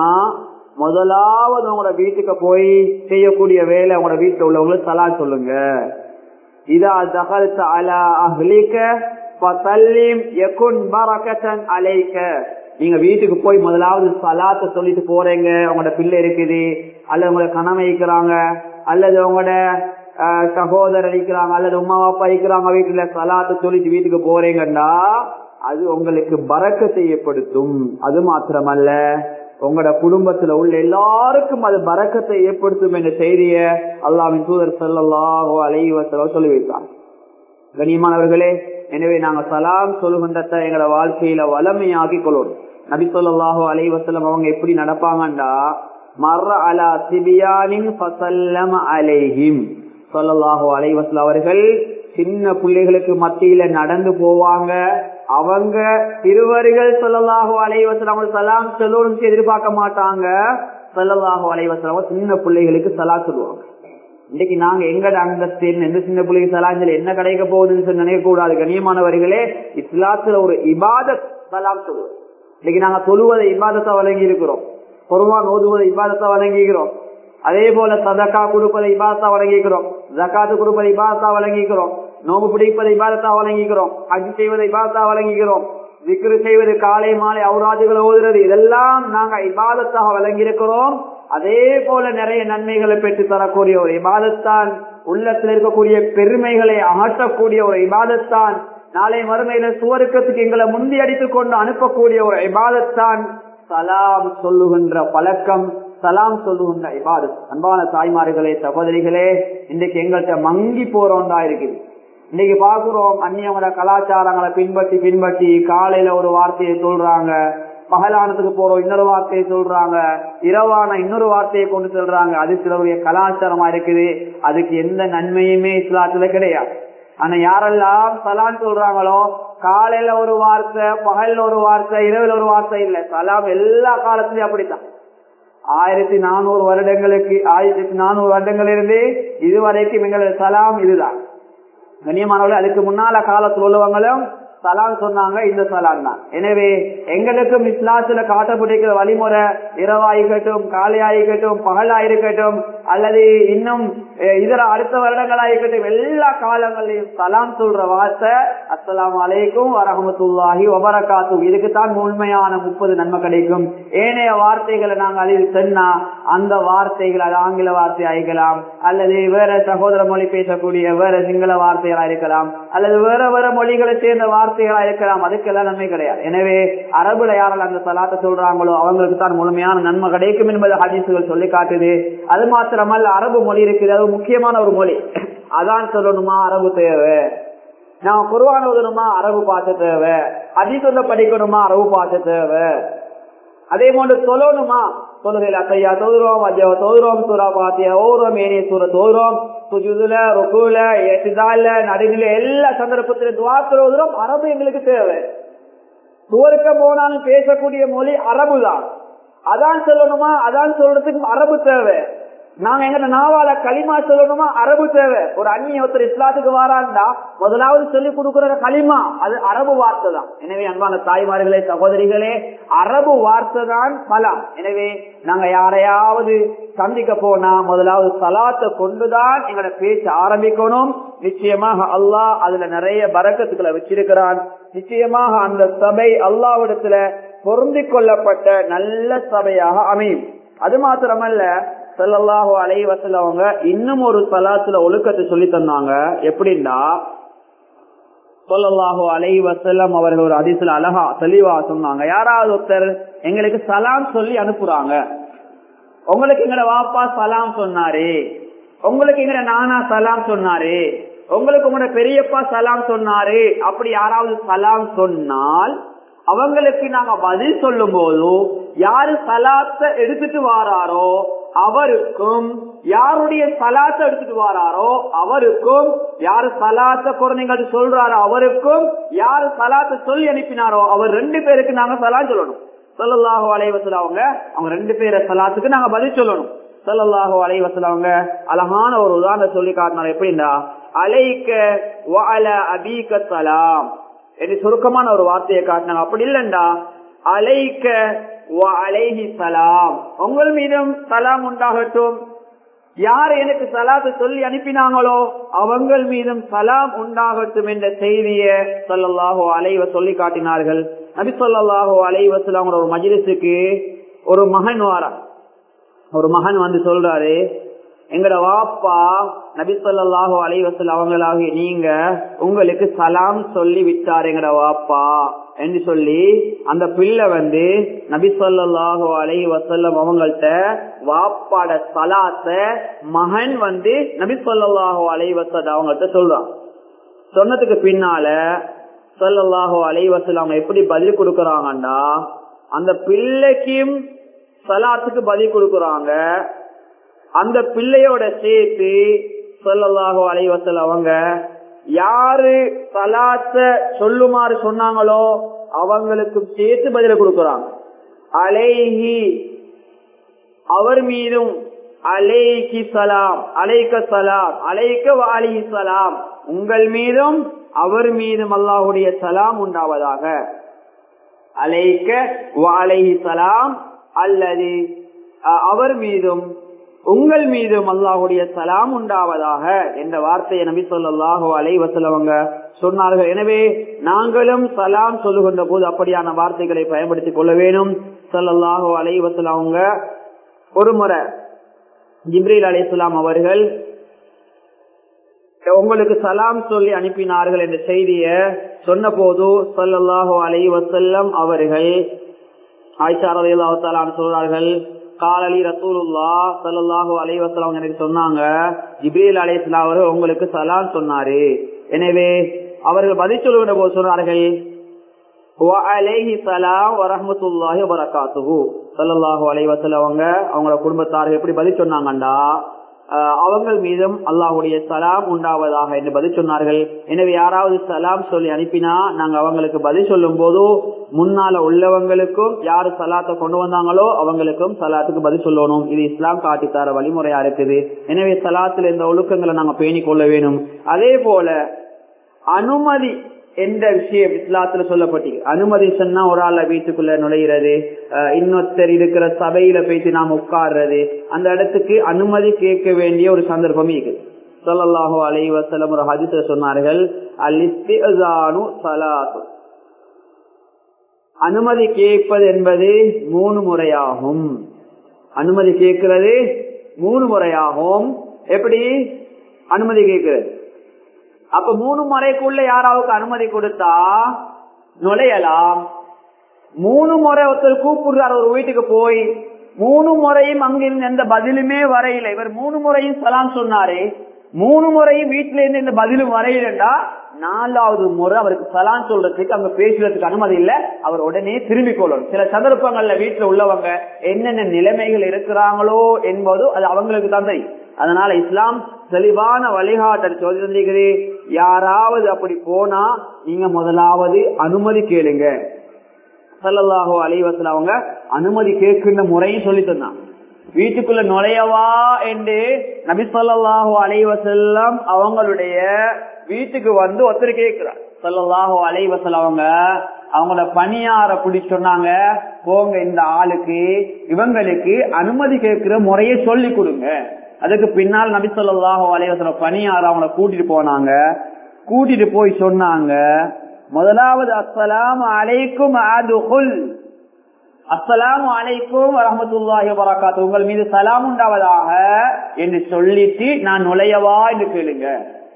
முதலாவது உங்களோட வீட்டுக்கு போய் செய்யக்கூடிய வேலை உங்களோட வீட்டுல உள்ளவங்களுக்கு சலாம் சொல்லுங்க. இதா தகல்த அலா அஹ்லிக ஃபஸல்லிம் யகுன் பரக்கத்தன் அலைக. நீங்க வீட்டுக்கு போய் முதலாவது சலாத்தை சொல்லிட்டு போறீங்க. உங்களோட பிள்ளை இருக்குது, அல்லது உங்களோட கணவன் இருக்கிறாங்க, அல்லது உங்களோட சகோதரர் இருக்கிறாங்க, அல்லது உமா அப்பா இருக்கிறாங்க, வீட்டுல சலாத்தை சொல்லிட்டு வீட்டுக்கு போறீங்கன்னா அது உங்களுக்கு பரக்கத்தை ஏற்படுத்தும். அது மாத்திரமல்ல, உங்களோட குடும்பத்துல உள்ள எல்லாருக்கும் அது பரக்கத்தை ஏற்படுத்தும் என்ற செய்திய அல்லாஹ்வின் தூதர் ஸல்லல்லாஹு அலைஹி வஸல்லம் சொல்லி வைத்தார். கண்ணியமானவர்களே, எனவே நாங்க சலாம் சொல்லுகின்றத எங்களோட வாழ்க்கையில வளமையாக்கி கொள்ளணும். நபி ஸல்லல்லாஹு அலைஹி வஸல்லம் அவங்க எப்படி நடப்பாங்கன்னா, மர்ர அலா திபியானின் ஃபஸல்லம அலைஹிம். ஸல்லல்லாஹு அலைஹி வஸல்லம் அவர்கள் சின்ன பிள்ளைகளுக்கு மத்தியில நடந்து போவாங்க. அவங்க சிறுவர்கள் ஸல்லல்லாஹு அலைஹி வஸல்லம் சலாம் சொல்லணும்னு எதிர்பார்க்க மாட்டாங்க. ஸல்லல்லாஹு அலைஹி வஸல்லம் சின்ன பிள்ளைகளுக்கு சலாம் சொல்லுவாங்க. இன்னைக்கு நாங்க எங்கட அந்தஸ்து எந்த சின்ன பிள்ளைக்கு சலாஞ்சல் என்ன கிடைக்க போகுதுன்னு நினைக்க கூடாது. கண்ணியமானவர்களே, இஸ்லாத்துல ஒரு இபாதத் சலாம் சொல்லுவோம். இன்னைக்கு நாங்க தொழுவதை இபாதத்தை வழங்கி இருக்கிறோம், குர்ஆன் ஓதுவதை இபாதத்தை வழங்கிக்கிறோம், அதே போல சதகா கொடுப்பதை இபாதத்தா வழங்கிக்கிறோம், ஜகாத்து கொடுப்பதை இபாதத்தா வழங்கிக்கிறோம், நோம்பு பிடிப்பதை இபாதத்தா வழங்கிக்கிறோம், ஹஜ் செய்வதை இபாதத்தா வழங்கிக்கிறோம், விக்ரு செய்வது, காலை மாலை ஔராதுகளை ஓதுறது, இதெல்லாம் நாங்க இபாதத்தாக வழங்கியிருக்கிறோம். அதே போல நிறைய நன்மைகளை பெற்று தரக்கூடிய ஒரு இபாதத்தான், உள்ளத்தில் இருக்கக்கூடிய பெருமைகளை அகற்றக்கூடிய ஒரு இபாதத்தான், நாளை மறுமையில சுவர்க்கத்துக்கு எங்களை முந்தி அடித்துக் கொண்டு அனுப்பக்கூடிய ஒரு இபாதத்தான் சலாம் சொல்லுகின்ற பழக்கம், சலாம் சொல்லுகின்ற இபாதத். அன்பான தாய்மார்களே, சகோதரிகளே, இன்றைக்கு எங்கள்கிட்ட மங்கி போறோம்டா இருக்குது. இன்னைக்கு பாக்குறோம், அந்நியவங்கள கலாச்சாரங்களை பின்பற்றி காலையில ஒரு வார்த்தையை சொல்றாங்க, பகலானத்துக்கு போறோம் இன்னொரு வார்த்தையை சொல்றாங்க, இரவான இன்னொரு வார்த்தையை கொண்டு சொல்றாங்க. அது சிலருடைய கலாச்சாரமா இருக்குது. அதுக்கு எந்த நன்மையுமே இஸ்லாத்துல கிடையாது. ஆனா யாரெல்லாம் சலாம் சொல்றாங்களோ, காலையில ஒரு வார்த்தை, பகல்ல ஒரு வார்த்தை, இரவுல ஒரு வார்த்தை இல்ல, சலாம் எல்லா காலத்திலயும் அப்படித்தான். 1400 வருடங்களுக்கு 1400 வருடங்களிலிருந்து இதுவரைக்கும் எங்களது சலாம் இதுதான். கண்ணியமானவர்களே, அதுக்கு முன்னால காலத்தில் உள்ளவங்களும் சலாம் சொன்னாங்க, இந்த சலாம் தான். எனவே எங்களுக்கும் இஸ்லாத்துல காட்டப்பட்டிருக்கிற வழிமுறை இரவாயிருக்கட்டும், காலையாயிருக்கட்டும், பகலாயிருக்கட்டும், அல்லது இன்னும் இதர அடுத்த வருடங்களாயிருக்கட்டும், எல்லா காலங்களிலும் சலாம் சொல்ற வார்த்தை அஸ்ஸலாமு அலைக்கும் வரஹ்மத்துல்லாஹி வபரகாத்து. இதுக்குத்தான் உண்மையான 30 நன்மை கிடைக்கும். ஏனைய வார்த்தைகளை நாங்கள் அதில் சொன்னா அந்த வார்த்தைகள் அது ஆங்கில வார்த்தை ஆகிக்கலாம், அல்லது வேற சகோதர மொழி பேசக்கூடிய வேற சிங்கள வார்த்தைகளா இருக்கலாம், அல்லது வேற வேற மொழிகளை சேர்ந்த வார்த்தைகளா இருக்கலாம். அதுக்கெல்லாம் நன்மை கிடையாது. எனவே அரபுல யாரெல்லாம் அந்த சலாத்தை சொல்றாங்களோ அவங்களுக்கு தான் முழுமையான நன்மை கிடைக்கும் என்பது ஹதீசுகள் சொல்லி காட்டுது. அது மாத்திரமல்ல, அரபு மொழி இருக்குது, அது முக்கியமான ஒரு மொழி. அதான் சொல்லணுமா அரபு தேவை, நான் குர்ஆன் ஓதணுமா அரபு பாஷை தேவை, ஹதீஸ்ல படிக்கணுமா அரபு பாஷை தேவை. அதே போன்று சொல்லணுமா தொழுகையில அத்தையா தொழுறோம், வஜ்ஜா தொழுறோம், சூரா பாத்தியா ஓதுறோம், ஏனைய சூரா தொழுறோம், சுஜூதுல, ருக்குல, இஹ்திதால்ல, நடுநிலை எல்லா சந்தர்ப்பத்திலும் துஆ ஓதுறோம். அரபு எங்களுக்கு தேவை. சுவர்க்கம் போனாலும் பேசக்கூடிய மொழி அரபு தான். அதான் சொல்லணுமா, அதான் சொல்றதுக்கு அரபு தேவை. நாங்க எங்க நாவால களிமா சொல்லணுமா அரபு தேவை. ஒரு அந்நிய ஒருத்தர் இஸ்லாத்துக்கு வாராண்டா முதலாவது சொல்லி கொடுக்கிற களிமா அது அரபு வார்த்தை தான். எனவே அன்பான தாய்மார்களே, சகோதரிகளே, அரபு வார்த்தை தான் சலாம். எனவே நாங்க யாரையாவது சந்திக்க போனா முதலாவது சலாத்தை கொண்டுதான் எங்களோட பேச்சு ஆரம்பிக்கணும். நிச்சயமாக அல்லாஹ் அதுல நிறைய பரக்கத்துக்களை வச்சிருக்கிறான். நிச்சயமாக அந்த சபை அல்லாஹ்விடத்துல பொருந்திக் கொள்ளப்பட்ட நல்ல சபையாக அமையும். அது மாத்திரமல்ல, ஸல்லல்லாஹு அலைஹி வஸல்லம் அவங்க இன்னும் ஒரு ஸலாத்துல ஒழுக்கத்தை சொல்லி தந்தாங்க. எப்படின்னா, ஸல்லல்லாஹு அலைஹி வஸல்லம் அவர்கள் ஒரு ஹதீஸ்ல அழகா தெளிவா சொன்னாங்க, யாராவது ஒருத்தர் எங்களுக்கு சலாம் சொல்லி அனுப்புறாங்க, உங்களுக்கு எங்கட வாப்பா சலாம் சொன்னாரு, உங்களுக்கு எங்கட நானா சலாம் சொன்னாரு, உங்களுக்கு உங்களோட பெரியப்பா சலாம் சொன்னாரு, அப்படி யாராவது சலாம் சொன்னால் அவங்களுக்கு நாங்க பதில் சொல்லும் போது யாரு சலாத்தை எடுத்துட்டு வாராரோ அவருக்கும், யாருடைய சலாத்தை எடுத்துட்டு வாராரோ அவருக்கும், யாரு சலாத்தை குழந்தைங்க சொல்றாரோ அவருக்கும், யாரு சலாத்தை சொல்லி அனுப்பினாரோ அவர் 2 பேருக்கு நாங்க சலாம் சொல்லணும். ஸல்லல்லாஹு அலைஹி வஸல்லம் அவங்க 2 பேர சலாத்துக்கு நாங்க பதில் சொல்லணும். ஸல்லல்லாஹு அலைஹி வஸல்லம் அவங்க அழகான ஒரு உதாரணம் சொல்லி காட்டினார். எப்படின்னா, அலைக்க வ அலா அபீக ஸலாம் என்று சுருக்கமான ஒரு வார்த்தையை காட்டினாங்க. அப்படி இல்லண்டா, அலைக்க வ அலைஹி ஸலாம், உங்கள் மீதும் சலாம் உண்டாகட்டும், யார் எனக்கு சலாத்து சொல்லி அனுப்பினாங்களோ அவங்கள் மீதும் சலாம் உண்டாகட்டும் என்ற செய்தியை ஸல்லல்லாஹு அலைஹி வஸல்லம் சொல்லி காட்டினார்கள். நபி ஸல்லல்லாஹு அலைஹி வஸல்லம் ஒரு மஜ்லிஸுக்கு ஒரு மகன் வாரார். ஒரு மகன் வந்து சொல்றாரு, எங்கட வாப்பா நபி ஸல்லல்லாஹு அலைஹி வஸல்லம் அவங்களாகிய நீங்க உங்களுக்கு சலாம் சொல்லி விட்டார் எங்கட வாப்பா என்று சொல்லி அந்த பிள்ளை வந்து நபி ஸல்லல்லாஹு அலைஹி வஸல்லம் அவங்கள்ட்ட வாப்பாட சலாத்த மகன் வந்து நபி ஸல்லல்லாஹு அலைஹி வஸல்லம் அவங்கள்ட்ட சொல்றான். சொன்னதுக்கு பின்னால ஸல்லல்லாஹு அலைஹி வஸல்லம் அவங்க எப்படி பதில் கொடுக்கறாங்கண்டா, அந்த பிள்ளைக்கும் சலாத்துக்கு பதில் கொடுக்கறாங்க. அந்த பிள்ளையோட சேர்த்து ஸல்லல்லாஹு அலைஹி வஸல்லம் அவங்க யாரு சலாத்த சொல்லுமாறு சொன்னாங்களோ அவங்களுக்கு சேர்த்து பதில கொடுக்கறாங்க. அலைஹி அவர் மீதும், அலைகி சலாம், அலைக சலாம், அலைக வ அலைஹி சலாம், உங்கள் மீதும் அவர் மீதும் அல்லாஹ்வுடைய சலாம் உண்டாவதாக. அலைக வ அலைஹி சலாம் அல்லது அவர் மீதும் உங்கள் மீதும் அல்லாஹ்வுடைய சலாம் உண்டாவதாக என்ற வார்த்தையை நபி ஸல்லல்லாஹு அலைஹி வஸல்லம் சொன்னார்கள். எனவே நாங்களும் சலாம் சொல்லுகின்ற போது அப்படியான வார்த்தைகளை பயன்படுத்திக் கொள்ள வேண்டும். ஸல்லல்லாஹு அலைஹி வஸல்லம் அவங்க ஒரு முறை ஜிப்ரீல் அலைஹிஸ்ஸலாம் அவர்கள் உங்களுக்கு சலாம் சொல்லி அனுப்பினார்கள் என்ற செய்தியை சொன்ன போது ஸல்லல்லாஹு அலைஹி வஸல்லம் அவர்கள் ஆயிஷா ரலியல்லாஹு தஆலா சொல்றார்கள், காலலி ரசூலுல்லாஹ் ஸல்லல்லாஹு அலைஹி வஸல்லம் எனக்கு சொன்னாங்க, ஜிப்ரீல் அலைஹிஸ்ஸலாம் அவர்கள் உங்களுக்கு சலாம் சொன்னாரு. எனவே அவர்கள் பதில் சொல்லுகிற போது சொன்னார்கள், வ அலைஹி ஸலாம் வ ரஹ்மத்துல்லாஹி வ பரகாத்துஹு. ஸல்லல்லாஹு அலைஹி வஸல்லம் அவங்களோட குடும்பத்தார்கள் எப்படி பதில் சொன்னாங்கண்டா, அவங்கள் மீதும் அல்லாஹ்வுடைய சலாம் உண்டாவதாக என்று பதில் சொன்னார்கள். எனவே யாராவது சலாம் சொல்லி அனுப்பினா நாங்க அவங்களுக்கு பதில் சொல்லும் போது முன்னால உள்ளவங்களுக்கும் யாரு சலாத்தை கொண்டு வந்தாங்களோ அவங்களுக்கும் சலாத்துக்கு பதில் சொல்லணும். இது இஸ்லாம் காட்டித்தார வழிமுறையா இருக்குது. எனவே சலாத்துல இந்த ஒழுக்கங்களை நாங்க பேணிக் கொள்ள வேணும். அதே போல அனுமதி என்ற விஷயம் இஸ்லாத்துல சொல்லப்பட்டு, அனுமதி சொன்னா ஒரு ஆள வீட்டுக்குள்ள நுழைகிறது, இன்னொருத்தர் இருக்கிற சபையில போயிட்டு நாம் உட்கார்றது, அந்த இடத்துக்கு அனுமதி கேட்க வேண்டிய ஒரு சந்தர்ப்பம் இருக்குது. ஸல்லல்லாஹு அலைஹி வஸல்லம் ஒரு ஹதீஸ்ல சொன்னார்கள், அல் இஸ்திஅஸானு ஸலாத்து, அனுமதி கேட்பது என்பது 3 முறையாகும். அனுமதி கேட்கிறது 3 முறையாகும். எப்படி அனுமதி கேட்கிறது? அப்ப 3 முறைக்குள்ள யாராவுக்கு அனுமதி கொடுத்தா நுழையலாம். 3 முறை ஒருத்தர் கூப்பிடுறார் ஒரு வீட்டுக்கு போய், 3 முறையும் அங்கிருந்து எந்த பதிலுமே வரையில, இவர் 3 முறையும் சலாம் சொன்னாரு, 3 முறையும் வீட்டுல இருந்து எந்த பதிலும் வரையிலண்டா 4வது முறை அவருக்கு சலாம் சொல்றதுக்கு அங்க பேசுறதுக்கு அனுமதி இல்ல. அவர் உடனே திரும்பிக் கொள்ளணும். சில சந்தர்ப்பங்கள்ல வீட்டுல உள்ளவங்க என்னென்ன நிலைமைகள் இருக்கிறாங்களோ என்பது அது அவங்களுக்கு தான் தெரியும். அதனால இஸ்லாம் தெளிவான வழிகாட்டல் சொல்லிருந்தீங்க. யாராவது அப்படி போனா நீங்க முதலாவது அனுமதி கேளுங்க. ஸல்லல்லாஹு அலைஹி வஸல்லம் அவங்க அனுமதி கேட்கின்ற முறையும் சொல்லி தந்தாங்க. வீட்டுக்குள்ள நுழையவா என்று நபி ஸல்லல்லாஹு அலைஹி வஸல்லம் அவங்களுடைய வீட்டுக்கு வந்து ஒருத்தர் கேட்கிறார். ஸல்லல்லாஹு அலைஹி வஸல்லம் அவங்களோட பணியார பிடி சொன்னாங்க, போங்க இந்த ஆளுக்கு இவங்களுக்கு அனுமதி கேட்கிற முறையை சொல்லி கொடுங்க. அதுக்கு பின்னால் நபி ஸல்லல்லாஹு அலைஹி வஸல்லம் பணியார அவங்கள கூட்டிட்டு போனாங்க. கூட்டிட்டு போய் சொன்னாங்க, முதலாவது அஸ்ஸலாமு அலைக்கும் அதுகுல், அஸ்ஸலாமு அலைக்கும் வரஹ்மத்துல்லாஹி வ பரகாத்துஹு, உங்கள் மீது சலாம் உண்டாவதாக என்று சொல்லிட்டு நான் நுழையவா என்று கேளுங்க.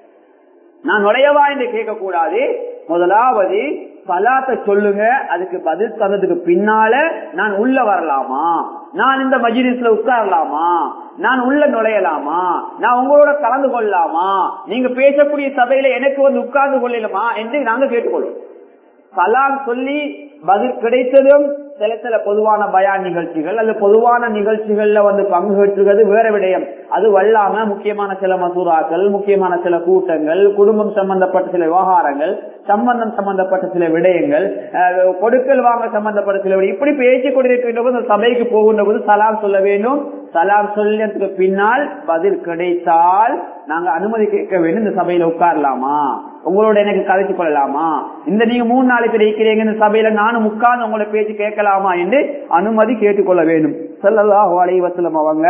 நான் நுழையவா என்று கேட்க கூடாது. முதலாவது சலாத்தை சொல்லுங்க, அதுக்கு பதில் தந்ததுக்கு பின்னால நான் உள்ள வரலாமா, நான் இந்த மஜ்லிஸ்ல உட்காரலாமா, நான் உள்ள நுழையலாமா, நான் உங்களோட கலந்து கொள்ளலாமா, நீங்க பேசக்கூடிய சபையில எனக்கு வந்து உட்கார்ந்து கொள்ளலாமா என்று நாங்க கேட்டுக்கொள்வோம். சலாம் சொல்லி பதில் கிடைத்ததும் சில சில பொதுவான பயான் நிகழ்ச்சிகள் அல்லது பொதுவான நிகழ்ச்சிகள்ல வந்து பங்கு பெற்றுகிறது வேற விடயம். அது வல்லாம முக்கியமான சில மசூராக்கள், முக்கியமான சில கூட்டங்கள், குடும்பம் சம்பந்தப்பட்ட சில விவகாரங்கள், சம்பந்தம் சம்பந்தப்பட்ட சில விடயங்கள், கொடுக்கல் வாங்க சம்பந்தப்பட்ட சில விடயம், இப்படி பேசிக் கொண்டிருக்கின்ற போது சபைக்கு போகின்ற போது சலாம் சொல்ல வேண்டும். சலாம் சொல்லதுக்கு பின்னால் பதில் கிடைத்தால் நாங்க அனுமதி கேட்க வேண்டும். இந்த சபையில உட்காரலாமா, உங்களோட எனக்கு கதைச்சு கொள்ளலாமா, இந்த நீங்க 3 நாளைக்கு இருக்கிறீங்க இந்த சபையில நானும் உட்கார்ந்து உங்களை பேச்சு கேட்கலாமா என்று அனுமதி கேட்டுக்கொள்ள வேண்டும். ஸல்லல்லாஹு அலைஹி வஸல்லம் அவங்க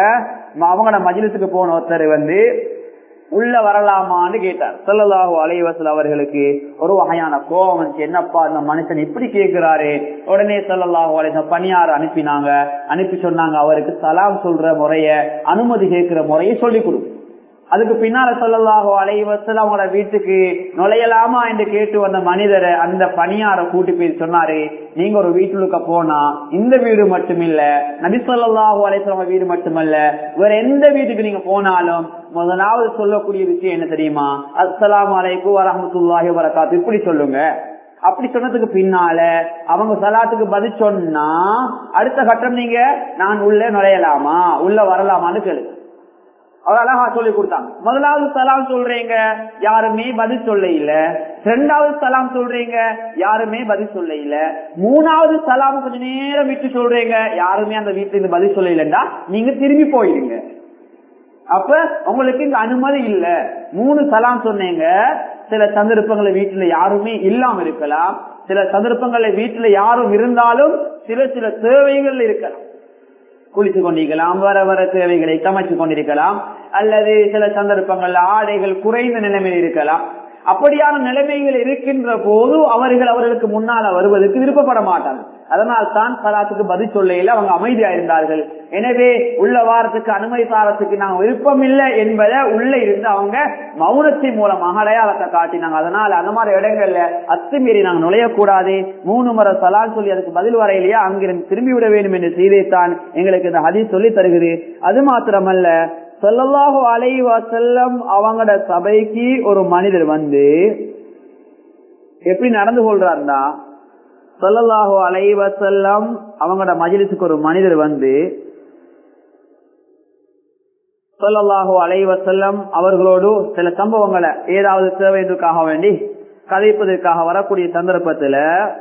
அவங்களோட மஜ்லிஸுக்கு போன ஒருத்தர் உள்ள வரலாமான்னு கேட்டார். ஸல்லல்லாஹு அலைஹி வஸல்லம் அவர்களுக்கு ஒரு வகையான கோபம் வந்துச்சு. என்னப்பா இந்த மனுஷன் இப்படி கேட்கிறாரு. உடனே ஸல்லல்லாஹு அலைஹி வஸல்லம் பணியார அனுப்பினாங்க. அனுப்பி சொன்னாங்க, அவருக்கு சலாம் சொல்ற முறைய, அனுமதி கேட்கிற முறையை சொல்லி கொடு. அதுக்கு பின்னால ஸல்லல்லாஹு அலைஹி வஸல்லம் அவங்களோட வீட்டுக்கு நுழையலாமா என்று கேட்டு வந்த மனிதரை அந்த பணியார கூட்டி போய் சொன்னாரு, நீங்க ஒரு வீட்டுக்கு போனா இந்த வீடு மட்டுமில்ல, நபி ஸல்லல்லாஹு அலைஹி வஸல்லம் வீடு மட்டுமல்ல, வேற எந்த வீட்டுக்கு நீங்க போனாலும் முதலாவது சொல்லக்கூடிய விஷயம் என்ன தெரியுமா? அஸ்ஸலாமு அலைக்கும் வரஹ்மத்துல்லாஹி வபரகாத்துஹு இப்படி சொல்லுங்க. அப்படி சொன்னதுக்கு பின்னால அவங்க சலாத்துக்கு பதில் சொன்னா அடுத்த கட்டம் நீங்க நான் உள்ள நுழையலாமா உள்ள வரலாமான்னு கேளுங்க. அவர் அழகா சொல்லி கொடுத்தாங்க. முதலாவது சலாம் சொல்றீங்க, யாருமே பதில் சொல்ல இல்ல. இரண்டாவது சலாம் சொல்றீங்க, யாருமே பதில் சொல்ல இல்ல. மூணாவது சலாம் கொஞ்ச நேரம் விட்டு சொல்றீங்க, யாருமே அந்த வீட்டுல இருந்து பதில் சொல்ல இல்லைன்னா நீங்க திரும்பி போயிடுங்க. அப்ப உங்களுக்கு இங்க அனுமதி இல்ல. 3 சலாம் சொன்னீங்க. சில சந்தர்ப்பங்களை வீட்டுல யாருமே இல்லாம இருக்கலாம், சில சந்தர்ப்பங்களை வீட்டுல யாரும் இருந்தாலும் சில தேவைகள் இருக்கலாம். குளிச்சு கொண்டிருக்கலாம், வர வர தேவைகளை சமைச்சு கொண்டிருக்கலாம், அல்லது சில சந்தர்ப்பங்கள்ல ஆடைகள் குறைந்த நிலைமையில் இருக்கலாம். அப்படியான நிலைமைகள் இருக்கின்ற போது அவர்களுக்கு முன்னால வருவதற்கு விருப்பப்பட மாட்டார்கள். அதனால் தான் சலாத்துக்கு பதில் சொல்லையில அவங்க அமைதியா இருந்தார்கள். எனவே உள்ள வாரத்துக்கு அனுமதி சாரத்துக்கு நாங்க விருப்பம் இல்லை என்பதை உள்ள இருந்து அவங்க மௌனத்தின் மூலமாக அடையாளத்தை காட்டினாங்க. அதனால அந்த மாதிரி இடங்கள்ல அத்துமீறி நாங்க நுழையக்கூடாது. 3 முறை சலால் சொல்லி அதுக்கு பதில் வரையிலேயே அங்கிருந்து திரும்பி விட வேண்டும் என்று செய்தைத்தான் எங்களுக்கு இந்த ஹதீஸ் சொல்லி தருகிறது. அது மாத்திரமல்ல, ஸல்லல்லாஹு அலைஹி வஸல்லம் அவங்களோட சபைக்கு ஒரு மனிதர் எப்படி நடந்து கொள்றாருன்னா, ஸல்லல்லாஹு அலைஹி வஸல்லம் அவங்களோட மஜ்லிஸுக்கு ஒரு மனிதர் ஸல்லல்லாஹு அலைஹி வஸல்லம் அவர்களோடு சில சம்பவங்களை ஏதாவது தேவைக்காக வேண்டி கதைப்பதற்காக வரக்கூடிய சந்தர்ப்பத்துல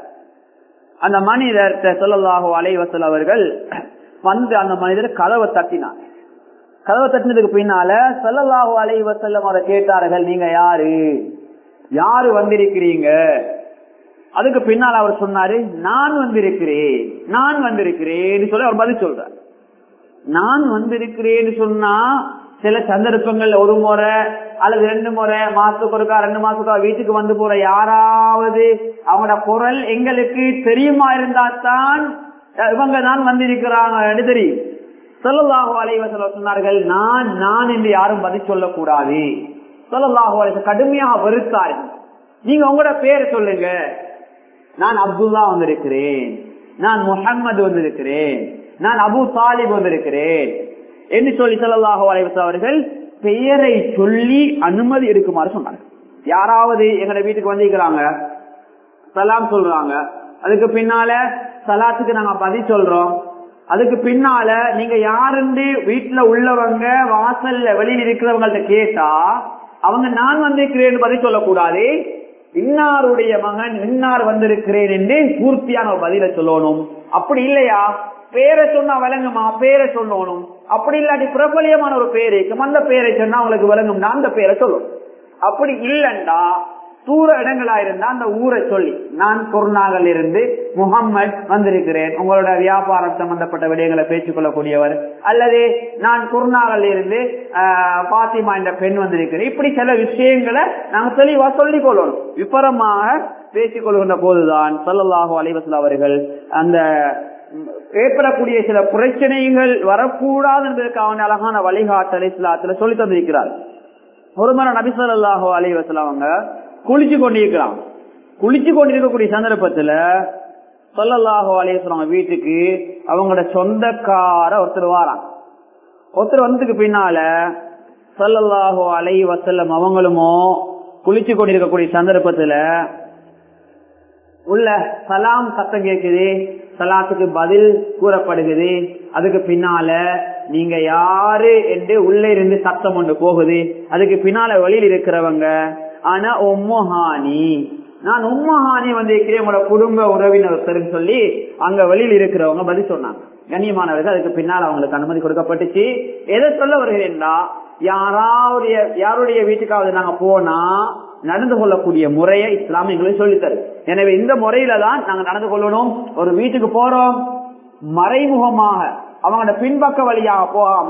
அந்த மனிதர் ஸல்லல்லாஹு அலைஹி வஸல்லம் அவர்கள் அந்த மனிதர் கதவை தட்டினார். கதவை தட்டினதுக்கு பின்னால ஸல்லல்லாஹு அலைஹி வஸல்லம் அதை கேட்டார்கள், நீங்க யாரு வந்திருக்கிறீங்க? அதுக்கு பின்னால் அவர் சொன்னாரு, நான் வந்திருக்கிறேன் சொல்லி அவர் பதில் சொல்றார். நான் வந்திருக்கிறேன்னு சொன்னா சில சந்தர்ப்பங்கள்ல ஒரு முறை அல்லது 2 முறை, மாசத்துக்கு ஒருக்கா 2 மாசத்துக்கு வீட்டுக்கு வந்து போற யாராவது அவங்களோட குரல் எங்களுக்கு தெரியுமா இருந்தால்தான் இவங்க தான் வந்திருக்கிறாங்க தெரியும். ஸல்லல்லாஹு அலைஹி வஸல்லம் சொன்னார்கள், நான் என்று யாரும் பதில் சொல்லக்கூடாது. ஸல்லல்லாஹு அலைஹி வஸல்லம் கடுமையாக வெறுத்தார்கள். நீங்க உங்களோட பேரை சொல்லுங்க. நான் அப்துல்லா வந்திருக்கிறேன், நான் முஹம்மது வந்திருக்கிறேன், நான் அபு தாலிப் வந்திருக்கிறேன் என்று சொல்லி ஸல்லல்லாஹு அலைஹி வஸல்லம் அவர்கள் பெயரை சொல்லி அனுமதி எடுக்குமாறு சொன்னாங்க. யாராவது எங்களோட வீட்டுக்கு வந்திருக்கிறாங்க, சலாம் சொல்றாங்க, அதுக்கு பின்னால சலாத்துக்கு நாங்க பதில் சொல்றோம், அதுக்கு பின்னால நீங்க யாருன்னு வீட்டுல உள்ளவங்க வாசல்ல வெளியில் இருக்கிறவங்கள்ட்ட கேட்டா அவங்க நான் வந்திருக்கிறேன் பதில் சொல்லக்கூடாது. இன்னாருடைய மகன் இன்னார் வந்திருக்கிறேன் என்று பூர்த்தியான ஒரு பதில சொல்லணும். அப்படி இல்லையா பேரை சொன்னா விளங்குமா, பேரை சொல்லணும். அப்படி இல்லாட்டி பிரபலியமான ஒரு பேரை அந்த பேரை சொன்னா அவங்களுக்கு விளங்கும்னா அந்த பேரை சொல்லணும். அப்படி இல்லைண்டா தூர இடங்களா இருந்தா அந்த ஊரை சொல்லி, நான் குர்நாகல் இருந்து முகம்மது வந்திருக்கிறேன், உங்களோட வியாபாரம் சம்பந்தப்பட்ட விடயங்களை பேசிக் கொள்ளக்கூடியவர், அல்லது நான் குர்நாகல் இருந்து பாத்திமா என்ற பெண் வந்திருக்கிறேன், இப்படி சில விஷயங்களை நாங்க தெளிவா சொல்லிக் கொள்ளணும். விபரமாக பேசிக் கொள்கின்ற போதுதான் ஸல்லல்லாஹு அலைஹி வஸல்லம் அவர்கள் அந்த ஏற்படக்கூடிய சில பிரச்சனைகள் வரக்கூடாது என்பதற்கான அழகான வழிகாட்டல் இஸ்லாத்துல சொல்லி தந்திருக்கிறார். ஒரு முறை நபி ஸல்லல்லாஹு அலைஹி வஸல்லம் அவங்க குளிச்சு கொண்டிருக்கக்கூடிய சந்தர்ப்பத்துல ஸல்லல்லாஹு அலைஹி வஸல்லம் வீட்டுக்கு அவங்களோட சொந்தக்கார ஒருத்தர் வாராங்க. ஒருத்தர் வந்ததுக்கு பின்னால ஸல்லல்லாஹு அலைஹி வஸல்லம் அவங்களுமோ குளிச்சு கொண்டிருக்கக்கூடிய சந்தர்ப்பத்துல உள்ள சலாம் சத்தம் கேட்குது, சலாத்துக்கு பதில் கூறப்படுகிறது. அதுக்கு பின்னால நீங்க யாரு என்று உள்ளே இருந்து சத்தம் ஒன்று போகுது. அதுக்கு பின்னால வெளியில் இருக்கிறவங்க, ஆனா உம்முஹானி, நான் உம்முஹானி வந்திருக்கிறேன், உங்களோட குடும்ப உறவினர் சொல்லி அங்க வெளியில் இருக்கிறவங்க பதில் சொன்னாங்க. கண்ணியமானவர்கள், அதுக்கு பின்னால் அவங்களுக்கு அனுமதி கொடுக்கப்பட்டுச்சு. எதை சொல்ல வருகிறேன்னா, யாருடைய வீட்டுக்காவது நாங்க போனா நடந்து கொள்ளக்கூடிய முறையை இஸ்லாம் எங்களுக்கு சொல்லித்தரு. எனவே இந்த முறையில தான் நாங்க நடந்து கொள்ளணும். ஒரு வீட்டுக்கு போறோம், மறைமுகமாக அவங்களோட பின்பக்க வழியாக போகாம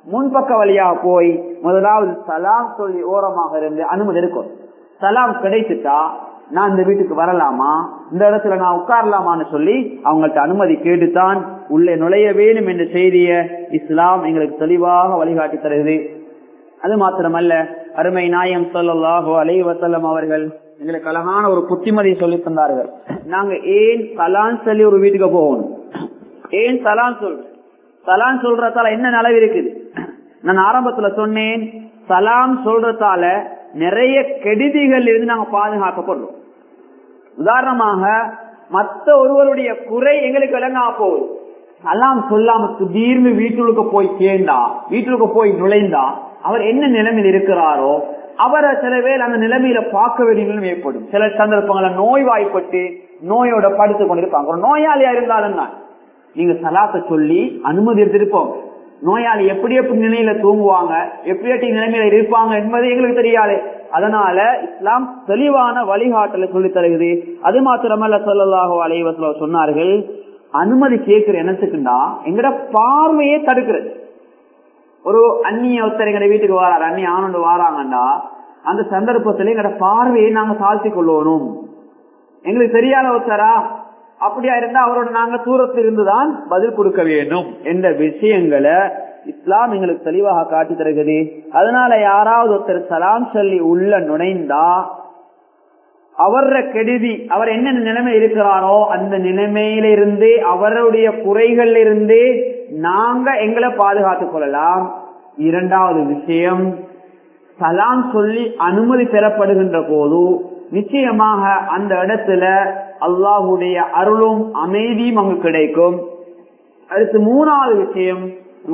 முன்பக்க வழியா போய் முதலாவது சலாம் சொல்லி ஓரமாக இருந்து அனுமதி இருக்கும். சலாம் கிடைச்சிட்டா நான் இந்த வீட்டுக்கு வரலாமா, இந்த இடத்துல நான் உட்காரலாமான்னு சொல்லி அவங்கள்ட்ட அனுமதி கேட்டுத்தான் உள்ளே நுழைய வேணும் என்ற செய்திய இஸ்லாம் எங்களுக்கு தெளிவாக வழிகாட்டி தருகிறது. அது மாத்திரமல்ல, அருமை நாயகம் ஸல்லல்லாஹு அலைஹி வஸல்லம் அவர்கள் எங்களுக்கு அழகான ஒரு புத்திமதி சொல்லி தந்தார்கள். நாங்க ஏன் சலாம் சொல்லி ஒரு வீட்டுக்கு போகணும், ஏன் சலாம் சலாம் சொல்றதால என்ன நலவு இருக்குது? நான் ஆரம்பத்துல சொன்னேன், சலாம் சொல்றதால நிறைய கெடுதிகள் இருந்து நாங்க பாதுகாக்கப்படுறோம். உதாரணமாக மற்ற ஒருவருடைய குறை எங்களுக்கு விளங்கா போகுது. சலாம் சொல்லாம திடீர்னு வீட்டுக்கு போய் சேர்ந்தா, வீட்டுக்கு போய் நுழைந்தா அவர் என்ன நிலைமையில் இருக்கிறாரோ அவரை சில பேர் அந்த நிலைமையில பார்க்க வேண்டியதும் ஏற்படும். சில சந்தர்ப்பங்கள நோய்வாய்ப்பட்டு நோயோட படுத்து கொண்டிருப்பாங்க. ஒரு நோயாளியா இருந்தாலும் தான் நீங்க சலாத்தை சொல்லி அனுமதி எடுத்திருப்போம். நோயாளி எப்படி எப்படி நிலையில தூங்குவாங்க, எப்படி எப்படி நிலைமையில இருப்பாங்க என்பது எங்களுக்கு தெரியாது. அதனால இஸ்லாம் தெளிவான வழிகாட்டலை சொல்லி தருகிறது. அது மாத்திரமல்ல, ஸல்லல்லாஹு அலைஹி வஸல்லம் சொன்னார்கள், அனுமதி கேட்கிற என்னத்துக்குண்டா எங்கட பார்வையே தடுக்கிறது. ஒரு அந்நிய ஒருத்தர் எங்க வீட்டுக்கு வராரு, அந்நிய ஆனோண்டு வாராங்கண்டா அந்த சந்தர்ப்பத்துல எங்கட பார்வையை நாங்க தாழ்த்தி கொள்ளணும். எங்களுக்கு தெரியாத ஒருத்தரா அப்படியா இருந்தா அவரோட நாங்க தூரத்தில் இருந்துதான் பதில் கொடுக்க வேண்டும் என்ற விஷயங்களை இஸ்லாம் எங்களுக்கு தெளிவாக காட்டி தருகிறது. அதனால யாராவது ஒருத்தர் சலாம் சொல்லி உள்ள நுழைந்தா அவர கெடுதி, அவர் என்ன நிலைமை இருக்கிறாரோ அந்த நிலைமையில இருந்தே அவருடைய குறைகள் இருந்தே நாங்க எங்களை பாதுகாத்துக் கொள்ளலாம். இரண்டாவது விஷயம், சலாம் சொல்லி அனுமதி பெறப்படுகின்ற போது நிச்சயமாக அந்த இடத்துல அல்லாஹுடைய அருளும் அமைதியும் அங்கு கிடைக்கும். அடுத்து மூணாவது விஷயம்,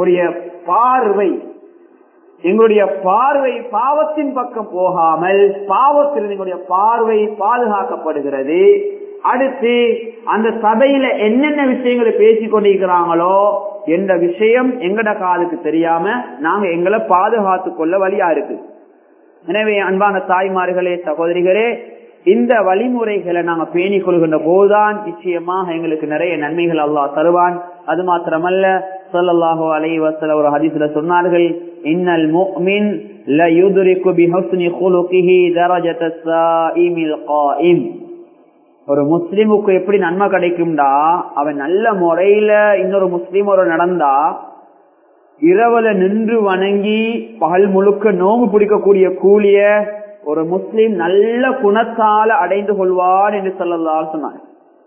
எங்களுடைய பார்வை பாவத்தின் பக்கம் போகாமல் பாவத்தில் எங்களுடைய பார்வை பாதுகாக்கப்படுகிறது. அடுத்து அந்த சபையில என்னென்ன விஷயங்களை பேசிக் கொண்டிருக்கிறாங்களோ என்ற விஷயம் எங்கட காதுக்கு தெரியாம நாங்க எங்களை பாதுகாத்துக் கொள்ள வழியா இருக்கு. எனவே அன்பான தாய்மார்களே, சகோதரிகளே, இந்த வழிமுறைகளை நாங்க பேணிக் கொள்கின்ற போதுதான் நிச்சயமாக எங்களுக்கு நிறைய நன்மைகள் அல்லாஹ் தருவான். அது மாத்திரமல்ல, ஸல்லல்லாஹு அலைஹி வஸல்லம் ஒரு ஹதீஸ்ல சொன்னார்கள், இன்னல் முஃமின் லா யுத்ரிகு பிஹுஸ்னி குலுகிஹி தரஜத்தஸ் ஸாயிமில் காயிம். ஒரு முஸ்லிமுக்கு எப்படி நன்மை கிடைக்கும்டா, அவன் நல்ல முறையில இன்னொரு முஸ்லிமோட நடந்தா இரவுல நின்று வணங்கி பகல் முழுக்க நோம்பு பிடிக்கக்கூடிய கூலிய ஒரு முஸ்லிம் நல்ல குணத்தால அடைந்து கொள்வார் என்று ஸல்லல்லாஹு அலைஹி சொன்னார்.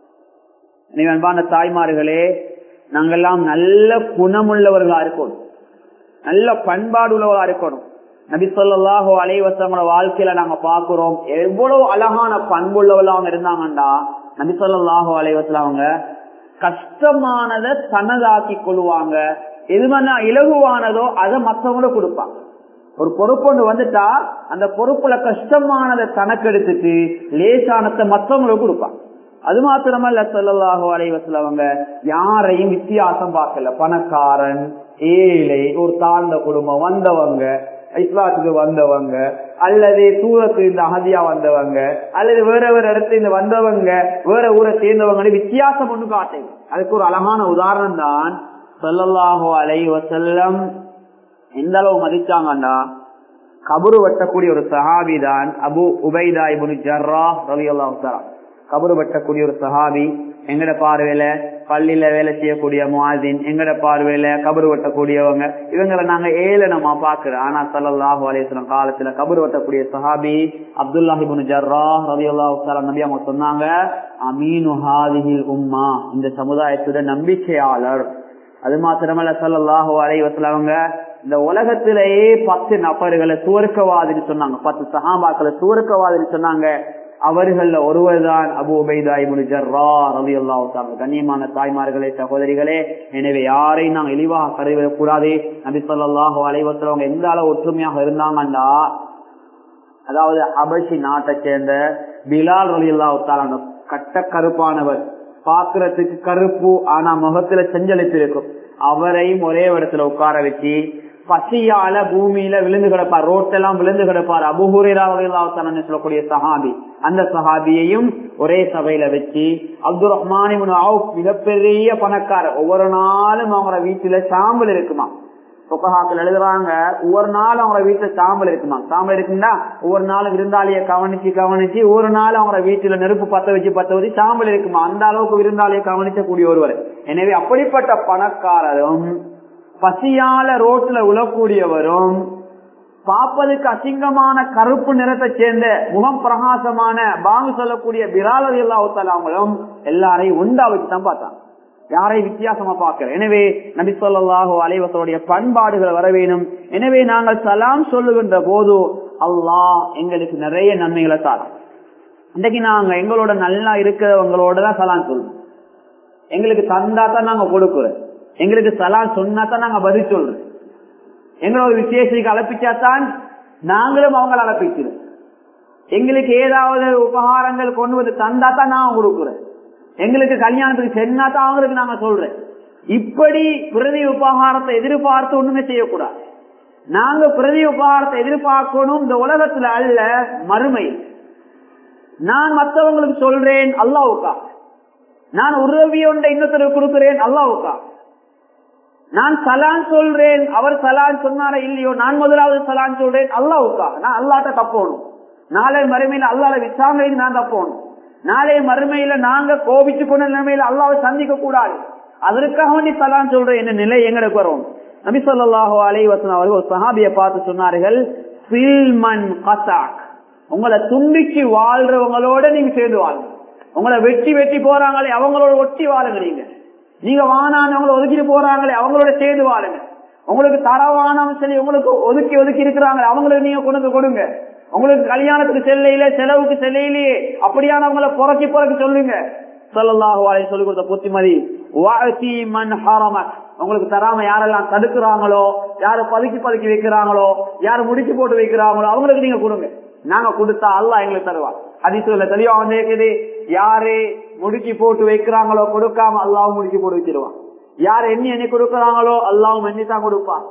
அன்பான தாய்மார்களே, நாங்கெல்லாம் நல்ல குணமுள்ளவர்களா இருக்கணும், நல்ல பண்பாடு உள்ளவர்களா இருக்கணும். நபி ஸல்லல்லாஹு அலைஹி வஸல்லம் வாழ்க்கையில நாங்க பாக்குறோம் எவ்வளவு அழகான பண்புள்ளவர்களா அவங்க இருந்தாங்கண்டா. நபி ஸல்லல்லாஹு அலைஹி வஸல்லம் அவங்க கஷ்டமானதை தனதாக்கி கொள்வாங்க, எதுவனா இலகுவானதோ அதை மற்றவங்கள கொடுப்பாங்க. ஒரு பொறுப்பு வந்துட்டா அந்த பொறுப்புல கஷ்டமானதை தனக்கு எடுத்துட்டு லேசானத்தை மற்றவங்களுக்கு கொடுப்பாங்க. அது மாத்திரமல்ல, ஸல்லல்லாஹு அலைஹி வஸல்லம் அவங்க யாரையும் வித்தியாசம் பார்க்கல. பணக்காரன், ஏழை, ஒரு தாழ்ந்த குடும்பம் வந்தவங்க, இஸ்லாத்துக்கு வந்தவங்க, அல்லது தூரத்து இந்த அகதியா வந்தவங்க, அல்லது வேற வேற இடத்துல இந்த வந்தவங்க, வேற ஊரை சேர்ந்தவங்க, வித்தியாசம் ஒண்ணு காட்டை. அதுக்கு ஒரு அழகான உதாரணம் தான் ஸல்லல்லாஹு அலைஹி வஸல்லம் எந்த அளவு மதிச்சாங்கன்னா, கபரு வெட்டக்கூடிய ஒரு சஹாபி தான் அபு உபைதா இப்னு ஜர்ராஹ் ரலியல்லாஹு தஆலா. கபரு வெட்டக்கூடிய ஒரு சஹாபி, எங்கட பார்வையில பள்ளியில வேலை செய்யக்கூடிய முஆஸின், எங்கட பார்வையில கபரு வெட்டக்கூடியவங்க, இவங்களை நாங்க ஏளனமா பாக்குறோம். ஆனா ஸல்லல்லாஹு அலைஹி வஸல்லம் காலத்துல கபரு வெட்டக்கூடிய சஹாபி அப்துல்லாஹ் இப்னு ஜர்ராஹ் ரலியல்லாஹு தஆலா நபி அவங்க சொன்னாங்க, அமீனு ஹாதிஹில் உம்மா, இந்த சமுதாயத்தோட நம்பிக்கையாளர். அது மாத்திரமல்ல, ஸல்லல்லாஹு அலைஹி வஸல்லம் அவங்க இந்த உலகத்திலேயே 10 நபர்களை சுவர்க்கவாதின்னு சொன்னாங்க, 10 சஹாபாக்களை சுவர்க்கவாதின்னு சொன்னாங்க. அவர்கள ஒருவர் தான் அபூ உபைதா இப்னு ஜர்ராஹ் ரலியல்லாஹு தஆலா. கண்ணியமான தாய்மார்களே, சகோதரிகளே, எனவே யாரையும் நாங்கள் இழிவாக கருதவிடக் கூடாது. நபி ஸல்லல்லாஹு அலைஹி வஸல்லம் அவங்க எந்த அளவு ஒற்றுமையாக இருந்தாங்கன்னா, அதாவது ஹபஷி நாட்டை சேர்ந்த பிலால் ரலியல்லாஹு தஆலா, கட்ட கருப்பானவர், பாக்குறதுக்கு கருப்பு, ஆனா முகத்துல செஞ்சலித்து இருக்கும், அவரையும் ஒரே இடத்துல உட்கார வச்சு பசியால பூமியில விழுந்து கிடப்பார், ரோட்டெல்லாம் விழுந்து கிடப்பார். அபூ ஹுரைரா ரலியல்லாஹு தஆலா சொல்லக்கூடிய சஹாபி, அந்த சஹாபியையும் ஒரே சபையில வச்சு, அப்துர் ரஹ்மான் இப்னு அவுஃப் மிகப்பெரிய பணக்காரர், ஒவ்வொரு நாளும் அவங்க வீட்டுல சாம்பல் இருக்குமா, புகஹாக்கள் எழுதுறாங்க, ஒவ்வொரு நாள் அவங்க வீட்டுல சாம்பல் இருக்குமா, சாம்பல் இருக்குன்னா ஒவ்வொரு நாள் விருந்தாளிய கவனிச்சு ஒரு நாள் அவங்க வீட்டுல நெருப்பு பத்த வச்சு சாம்பல் இருக்குமா, அந்த அளவுக்கு விருந்தாளியை கவனிக்கக்கூடிய ஒருவர். எனவே அப்படிப்பட்ட பணக்காரரும் பசியால ரோட்ல உழக்கூடியவரும் பார்ப்பதற்கு அசிங்கமான கருப்பு நிறத்தை சேர்ந்த முகம் பிரகாசமான பாங்கு சொல்லக்கூடிய பிலால் ரலியல்லாஹு தஆலா அவங்களும் எல்லாரையும் ஒன்றா வச்சுதான் பார்த்தாங்க, யாரையும் வித்தியாசமா பார்க்கல. எனவே நபி ஸல்லல்லாஹு அலைஹி வஸல்லம் பண்பாடுகள் வர வேணும். எனவே நாங்கள் சலாம் சொல்லுகின்ற போது அல்லாஹ் எங்களுக்கு நிறைய நன்மைகளை தரான். இன்றைக்கு நாங்க எங்களோட நல்லா இருக்கிறவங்களோட தான் சலாம் சொல்றோம். எங்களுக்கு தந்தா தான் நாங்க கொடுக்கிறோம், எங்களுக்கு சலாம் சொன்னா தான் நாங்க பதில் சொல்றோம். எங்களோட விசேஷத்துக்கு அழைப்பிச்சாத்தான் நாங்களும் அவங்களை அழைப்பிக்கிறோம். எங்களுக்கு ஏதாவது உபகாரங்கள் கொண்டு வந்து தந்தா தான் நான் கொடுக்குறேன், எங்களுக்கு கல்யாணத்துக்கு சென்னா தான் அவங்களுக்கு நாங்க சொல்றேன். இப்படி பிரதி உபகாரத்தை எதிர்பார்த்து ஒண்ணுமே செய்யக்கூடாது. நாங்க பிரதி உபகாரத்தை எதிர்பார்க்கணும் இந்த உலகத்துல அல்ல, மறுமை. நான் மற்றவங்களுக்கு சொல்றேன் அல்லாஹ்வுக்கா, நான் உதவி ஒன்றை இன்னொருத்தருக்கு கொடுக்கிறேன் அல்லாஹ்வுக்கா, நான் சலான் சொல்றேன் அவர் சலான் சொன்னாரா இல்லையோ நான் முதலாவது சலான் சொல்றேன் அல்லாஹ்வுக்கா, நான் அல்லாஹ்ட்ட தப்போணும். நாளை மறுமையில அல்லாஹ்வை விசாரணைக்கு நான் தப்போணும். நாளை மறுமையில நாங்க கோபிச்சு கொண்ட நிலைமையில அல்லாஹ்வை சந்திக்க கூடாது, அதற்காக வேண்டி சலான் சொல்றேன் என்ன நிலை எங்களுக்கு வரும். நபி ஸல்லல்லாஹு அலைஹி வஸல்லம் அவர்கள் ஒரு சஹாபியை பார்த்து சொன்னார்கள், ஃபில்மன் கஸாக், உங்களை துண்டிச்சு வாழ்றவங்களோட நீங்க சேர்ந்து வாழுங்க. உங்களை வெட்டி போறாங்களே அவங்களோட ஒட்டி வாழுங்க. நீங்க வானானவங்களை ஒதுக்கிட்டு போறாங்களே அவங்களோட சேர்ந்து வாழுங்க. உங்களுக்கு தரவானம் சொல்லி உங்களுக்கு ஒதுக்கி இருக்கிறாங்களே அவங்களுக்கு நீங்க கொண்டு கொடுங்க. உங்களுக்கு கல்யாணத்துக்கு செல்லையில செலவுக்கு செல்லையிலேயே அப்படியானவங்களை புறக்கி சொல்லுங்க. ஸல்லல்லாஹு அலைஹி சொல்லி கொடுத்த புத்திமதி, வஅதி மன் ஹரமக், உங்களுக்கு தராம யாரெல்லாம் தடுக்கிறாங்களோ, யாரு பதுக்கி வைக்கிறாங்களோ, யாரு முடிச்சு போட்டு வைக்கிறாங்களோ அவங்களுக்கு நீங்க கொடுங்க. நாங்க கொடுத்தா அல்லாஹ் எங்களுக்கு தருவார். ஹதீஸ்ல தெளிவா வந்திருக்குது, யாரு முடிச்சு போட்டு வைக்கிறாங்களோ கொடுக்காம அல்லாஹ் முடிச்சு போட்டு வச்சிருவான். யாரு எண்ணி கொடுக்கிறாங்களோ அல்லாஹ் எண்ணித்தான் கொடுப்பான்.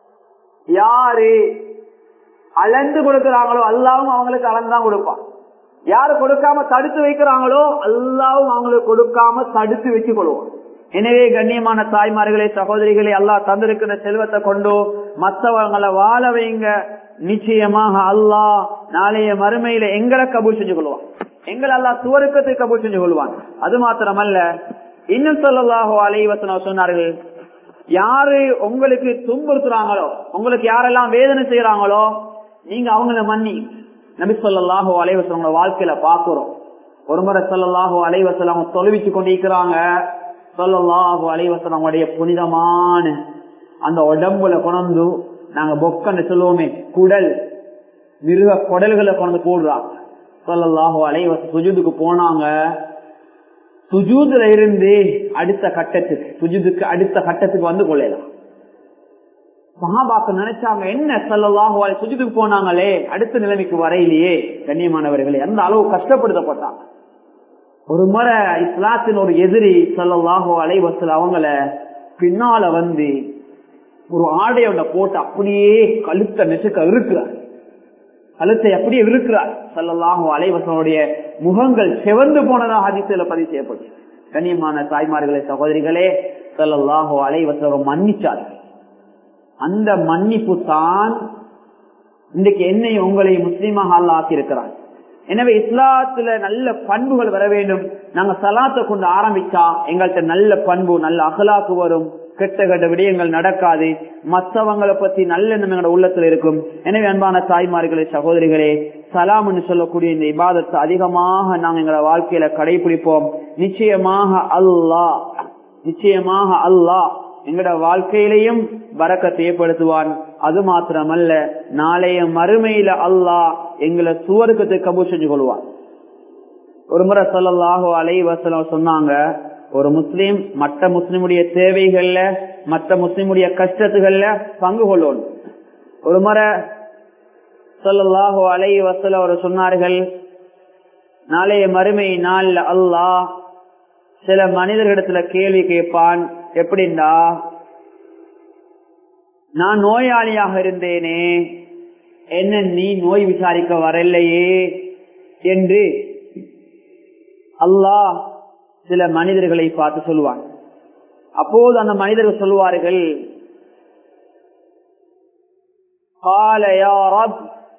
யாரு அளந்து கொடுக்கிறாங்களோ அல்லாவும் அவங்களுக்கு அளந்தான் கொடுப்பான். யாரு கொடுக்காம தடுத்து வைக்கிறாங்களோ அல்லாவும் அவங்களுக்கு கொடுக்காம தடுத்து வச்சு கொள்வான். எனவே கண்ணியமான தாய்மார்களே சகோதரிகளே, அல்லாஹ் தந்திருக்கிற செல்வத்தை கொண்டு மற்றவங்களை வாழ வைங்க. நிச்சயமாக அல்லாஹ் நாளைய மறுமையில எங்களை கபூல் செஞ்சு கொள்வான், எங்களை அல்லாஹ் சுவர்க்கத்தை கபூல் செஞ்சு கொள்வான். அது மாத்திரமல்ல, இன்னும் ஸல்லல்லாஹு அலைஹி வஸல்லம் சொன்னார்கள், யாரு உங்களுக்கு துன்புறுத்துறாங்களோ, உங்களுக்கு யாரெல்லாம் வேதனை செய்யறாங்களோ நீங்க அவங்கள மன்னி. நபி ஸல்லல்லாஹு அலைஹி வஸல்லம் வாழ்க்கையில பாக்குறோம். ஒரு முறை ஸல்லல்லாஹு அலைஹி வஸல்லம் தொழுவிச்சு கொண்டிருக்கிறாங்க. ஸல்லல்லாஹு அலைஹி வஸல்லம் புனிதமான அந்த உடம்புல கொண்டு நாங்க பொக்கன்னு சொல்லுவோமே குடல், மிருக குடல்களை கொண்டு போடுறாங்க. ஸல்லல்லாஹு அலைஹி வஸல்லம் சுஜூதுக்கு போனாங்க. சுஜூதுல இருந்து அடுத்த கட்டத்துக்கு வந்து கொள்ளலாம். சஹாபாக்கள் நினைச்சாங்க, என்ன ஸல்லல்லாஹு அலைஹி சுஜூதுக்கு போனாங்களே அடுத்த நிலைமைக்கு வரையிலேயே. கண்ணியமானவர்களே, அந்த அளவு கஷ்டப்படுத்தப்பட்டாங்க. ஒரு முறை இஸ்லாத்தின் ஒரு எதிரி ஸல்லல்லாஹு அலைஹி வஸல்லம் அவங்கள பின்னால வந்து ஒரு ஆடையோட போட்டு அப்படியே கழுத்தை நெசுக்க இருக்கிறார், கழுத்தை அப்படியே இருக்கிறார். ஸல்லல்லாஹு அலைஹி வஸல்லம் முகங்கள் செவந்து போனதாக ஹதீஸ்ல பதிவு செய்யப்பட்டு. கண்ணியமான தாய்மார்களே சகோதரிகளே, ஸல்லல்லாஹு அலைஹி வஸல்லம் மன்னிச்சார்கள். அந்த மன்னிப்பு தான் இன்றைக்கு என்னை உங்களை முஸ்லீமாக அல்லாஹ் ஆக்கி இருக்கிறார். எனவே இஸ்லாத்துல நல்ல பண்புகள் வர வேண்டும். நாங்க சலாத்தை கொண்டு ஆரம்பிச்சா எங்கள்கிட்ட நல்ல பண்பு, நல்ல அகலாக்கு வரும். கெட்ட விடயங்கள் நடக்காது. மற்றவங்களை பத்தி நல்ல எண்ணம் எங்களோட உள்ளத்துல இருக்கும். எனவே அன்பான தாய்மார்களே சகோதரிகளே, சலாம்னு சொல்லக்கூடிய இந்த இபாதத்தை அதிகமாக நாங்க எங்களோட வாழ்க்கையில கடைபிடிப்போம். நிச்சயமாக அல்லாஹ் எங்களோட வாழ்க்கையிலையும் பரக்கத்தை ஏற்படுத்துவான். அது மாத்திரமல்ல, நாளைய மறுமையில அல்லாஹ் எங்களை சுவர்க்கத்தை கபூல் செஞ்சு கொள்வான். ஒரு முறை ஸல்லல்லாஹு அலைஹி வஸல்லம் சொன்னாங்க, ஒரு முஸ்லீம் மற்ற முஸ்லிமுடைய தேவைகள்ல, மற்ற முஸ்லிமுடைய கஷ்டத்துகள்ல பங்கு கொள்ளணும். ஒரு முறை ஸல்லல்லாஹு அலைஹி வஸல்லம் அவர் சொன்னார்கள், நாளைய மறுமை நாள்ல அல்லாஹ் சில மனிதர்களிடத்துல கேள்வி கேட்பான். எப்படின்னா, நான் நோயாளியாக இருந்தேனே, என்ன நீ நோய் விசாரிக்க வரலையே என்று அல்லாஹ் சில மனிதர்களை பார்த்து சொல்வான். அப்போது அந்த மனிதர்கள் சொல்வார்கள், قال يا رب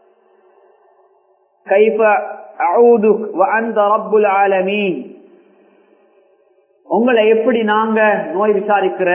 كيف أعوذك وأنت رب العالمين. உங்களை எப்படி நாங்க நோய் விசாரிக்கிற,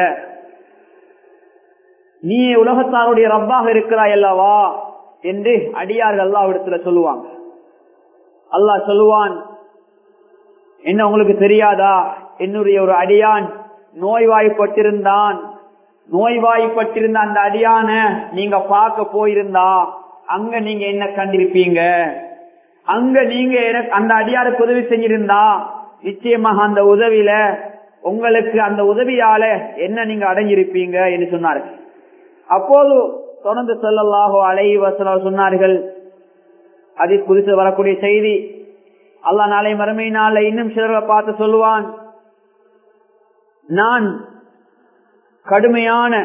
நீ உலகத்தாருடைய ரப்பாக இருக்கிறாய் அல்லவா என்று அடியார்கள் அல்லாஹ்விடத்துல சொல்லுவாங்க. அல்லாஹ் சொல்லுவான், என்ன உங்களுக்கு தெரியாதா, என்னுடைய ஒரு அடியான் நோய்வாய்ப்பட்டிருந்தான். நோய்வாய்ப்பட்டிருந்த அந்த அடியான நீங்க பார்க்க போயிருந்தா அங்க நீங்க என்ன கண்டிருப்பீங்க, அங்க நீங்க அந்த அடியாருக்கு உதவி செஞ்சிருந்தா நிச்சயமாக அந்த உதவியில உங்களுக்கு அந்த உதவியால என்ன நீங்க அடைஞ்சிருப்பீங்க என்று சொன்னார்கள். அப்போது தொடர்ந்து ஸல்லல்லாஹு அலைஹி வஸல்லம் சொன்னார்கள், ஹதீஸ் குறித்து வரக்கூடிய செய்தி, அல்லாஹ் நாளை மறுமை நாள்ல இன்னும் சிலரை பார்த்து சொல்லுவான், நான் கடுமையான,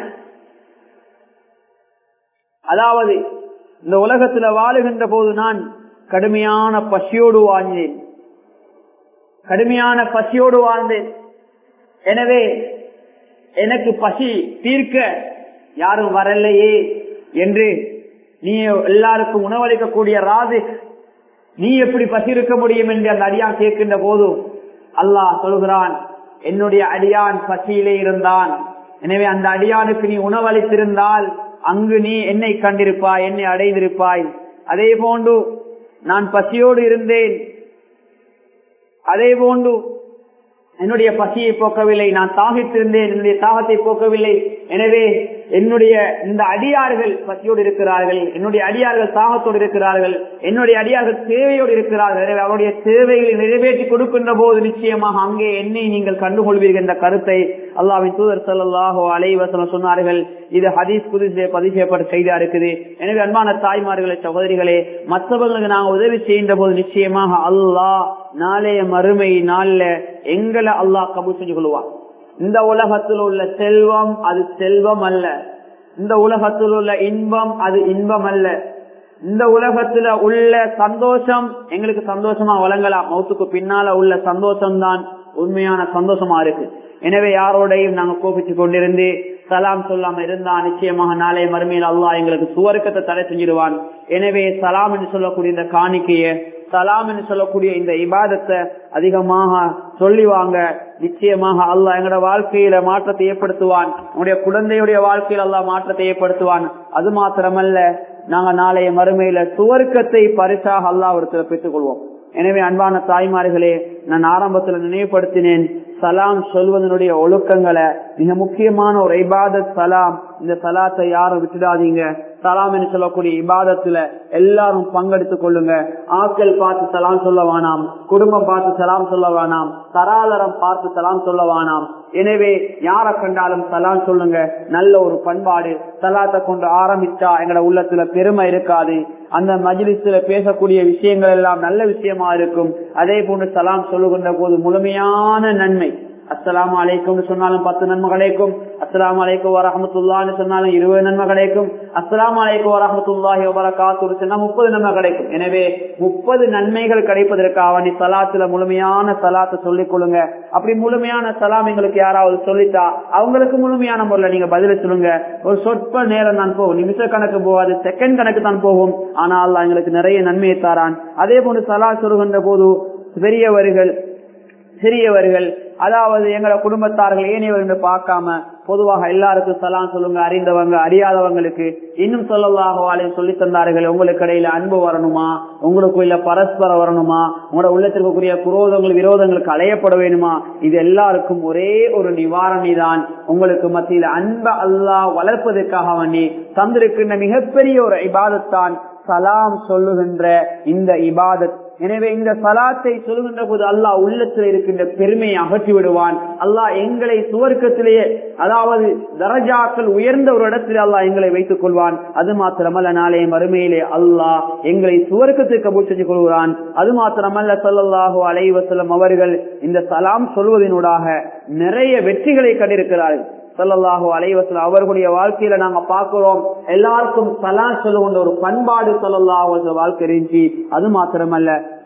அதாவது இந்த உலகத்துல வாழுகின்ற போது நான் கடுமையான பசியோடு வாழ்ந்தேன், கடுமையான பசியோடு வாழ்ந்தேன். எனவே எனக்கு பசி தீர்க்க யாரும் வரலையே என்று நீ எல்லாருக்கும் உணவளிக்கக்கூடிய ராஜிக், நீ எப்படி பசி இருக்க முடியும் என்று அந்த அடியான் கேட்கின்ற போது அல்லாஹ் சொல்கிறான், என்னுடைய அடியான் பசியிலே இருந்தான். எனவே அந்த அடியானுக்கு நீ உணவளித்திருந்தால் அங்கு நீ என்னை கண்டிருப்பாய், என்னை அடைந்திருப்பாய். அதே போன்று நான் பசியோடு இருந்தேன், அதே போன்று என்னுடைய பசியை போக்கவில்லை, நான் தாகித்திருந்தேன், என்னுடைய தாகத்தை போக்கவில்லை. எனவே என்னுடைய இந்த அடியார்கள் பசியோடு இருக்கிறார்கள், என்னுடைய அடியார்கள் தாகத்தோடு இருக்கிறார்கள், என்னுடைய அடியார்கள் தேவையோடு இருக்கிறார்கள். எனவே அவருடைய தேவைகளை நிறைவேற்றி கொடுக்கின்ற போது நிச்சயமாக அங்கே என்னை நீங்கள் கண்டுகொள்வீர்கள் என்ற கருத்தை அல்லாஹ்வின் தூதர் ஸல்லல்லாஹு அலைஹி வஸல்லம் சொன்னார்கள். இது ஹதீஸ் குதுஸிலே பதிவு செய்யப்பட்ட செய்தியா இருக்குது. எனவே அன்பான தாய்மார்களே, சகோதரிகளே, மற்றவர்களுக்கு நாங்கள் உதவி செய்கின்ற போது நிச்சயமாக அல்லாஹ் நாளைய மறுமை நாள்ல எங்களை அல்லாஹ் கபூல் செஞ்சு கொள்வான். இந்த உலகத்தில் உள்ள செல்வம் அது செல்வம் அல்ல, இந்த உலகத்தில் உள்ள இன்பம் அது இன்பம் அல்ல, இந்த உலகத்துல உள்ள சந்தோஷம் எங்களுக்கு சந்தோஷமா வழங்கலாம், மௌத்துக்கு பின்னால உள்ள சந்தோஷம் தான் உண்மையான சந்தோஷமா இருக்கு. எனவே யாரோடையும் நாங்க கோபிச்சு கொண்டிருந்து சலாம் சொல்லாம இருந்தா நிச்சயமாக நாளை மறுமையில் அல்லாஹ் எங்களுக்கு சுவர்க்கத்தை தடை செஞ்சிடுவான். எனவே சலாம் என்று சொல்லக்கூடிய இந்த காணிக்கைய, சலாம் என்று சொல்லக்கூடிய இந்த இபாதத்தை அதிகமாக சொல்லிவாங்க. நிச்சயமாக அல்லாஹ் எங்களோட வாழ்க்கையில மாற்றத்தை ஏற்படுத்துவான், உங்களுடைய குழந்தையுடைய வாழ்க்கையில் அல்லாஹ் மாற்றத்தை ஏற்படுத்துவான். அது மாத்திரமல்ல, நாங்க நாளைய மறுமையில சுவர்க்கத்தை பரிசாக அல்லாஹ் ஒருத்தர பெற்றுக் கொள்வோம். எனவே அன்பான தாய்மார்களே, நான் ஆரம்பத்துல நினைவுபடுத்தினேன், சலாம் சொல்வதனுடைய ஒழுக்கங்களை. மிக முக்கியமான ஒரு இபாதத் சலாம். இந்த சலாத்தை யாரும் விட்டுடாதீங்க. சலாம் என்று சொல்லக்கூடிய இபாதத்துல எல்லாரும் பங்கெடுத்துக் கொள்ளுங்க. ஆட்கள் பார்த்து சலாம் சொல்ல வேணாம், குடும்பம் பார்த்து சலாம் சொல்ல வேணாம், தராதரம் பார்த்து சலாம் சொல்ல வேணாம். எனவே யாரை கண்டாலும் சலாம் சொல்லுங்க. நல்ல ஒரு பண்பாடு. சலாத்தை கொண்டு ஆரம்பிச்சா எங்கட உள்ளத்துல பெருமை இருக்காது, அந்த மஜ்லிஸ்ல பேசக்கூடிய விஷயங்கள் எல்லாம் நல்ல விஷயமா இருக்கும். அதே போன்று சலாம் சொல்லுகின்ற போது முழுமையான நன்மை. அஸ்ஸலாமு அலைக்கும் சொன்னாலும் 10 நன்மை கிடைக்கும், அஸ்ஸலாமு அலைக்கும் வரஹ்மத்துல்லாஹி சொன்னாலும் 20 நன்மை கிடைக்கும், அஸ்ஸலாமு அலைக்கும் வரஹ்மத்துல்லாஹி வபரகாத்துஹு சொன்னா 30 நன்மை கிடைக்கும். எனவே 30 நன்மைகள் கிடைப்பதற்காக நீ சலாத்துல முழுமையான சலாத்தை சொல்லிக் கொள்ளுங்க. அப்படி முழுமையான சலாம் எங்களுக்கு யாராவது சொல்லிட்டா அவங்களுக்கு முழுமையான முறையில் நீங்க பதில சொல்லுங்க. ஒரு சொற்ப நேரம் தான் போகும், நிமிஷ கணக்கு போகாது, செகண்ட் கணக்கு தான் போகும். ஆனால் அல்லாஹ் எங்களுக்கு நிறைய நன்மையை தாரான். அதே போன்று சலா சொல்லுகின்ற போது பெரியவர்கள் சிறியவர்கள், அதாவது எங்களை குடும்பத்தார்கள் ஏனையவர்கள் பார்க்காம பொதுவாக எல்லாருக்கும் சலாம் சொல்லுங்க. அறிந்தவங்க அறியாதவங்களுக்கு இன்னும் ஸல்லல்லாஹு அலைஹி சொல்லி தந்தார்கள், உங்களுக்கு இடையில அன்பு வரணுமா, உங்களுக்கு இல்ல பரஸ்பரம் வரணுமா, உங்களோட உள்ளத்திற்குரிய குரோதங்கள் விரோதங்களுக்கு அலையப்பட வேணுமா, இது எல்லாருக்கும் ஒரே ஒரு நிவாரணி தான். உங்களுக்கு மத்தியில அன்பை அல்லாஹ் வளர்ப்பதற்காக வேண்டி தந்திருக்கின்ற மிகப்பெரிய ஒரு இபாதத் தான் சலாம் சொல்லுகின்ற இந்த இபாதத். எனவே இந்த சலாத்தை சொல்லுகின்ற போது அல்லாஹ் உள்ளத்தில் இருக்கின்ற பெருமையை அகற்றி விடுவான். அல்லாஹ் எங்களை சுவர்க்கத்திலேயே, அதாவது தரஜாக்கள் உயர்ந்த ஒரு இடத்தில் அல்லாஹ் எங்களை வைத்துக் கொள்வான். அது மாத்திரமல்ல, நாளைய மறுமையிலே அல்லாஹ் எங்களை சுவர்க்கத்திற்கு கபூல் செஞ்சு கொள்கிறான். அது மாத்திரமல்ல, ஸல்லல்லாஹு அலைஹி வஸல்லம் அவர்கள் இந்த சலாம் சொல்வதனூடாக நிறைய வெற்றிகளை கண்டிருக்கிறார்கள். ஸல்லல்லாஹு அலைஹி வஸல்லம் அவர்களுடைய வாழ்க்கையில நாங்க பார்க்கிறோம், எல்லாருக்கும் சலாம் சொல்லுகின்ற ஒரு பண்பாடு ஸல்லல்லாஹு அலைஹி வஸல்லம் வாழ்க்கை இருந்துச்சு. அது மாத்திரமல்ல,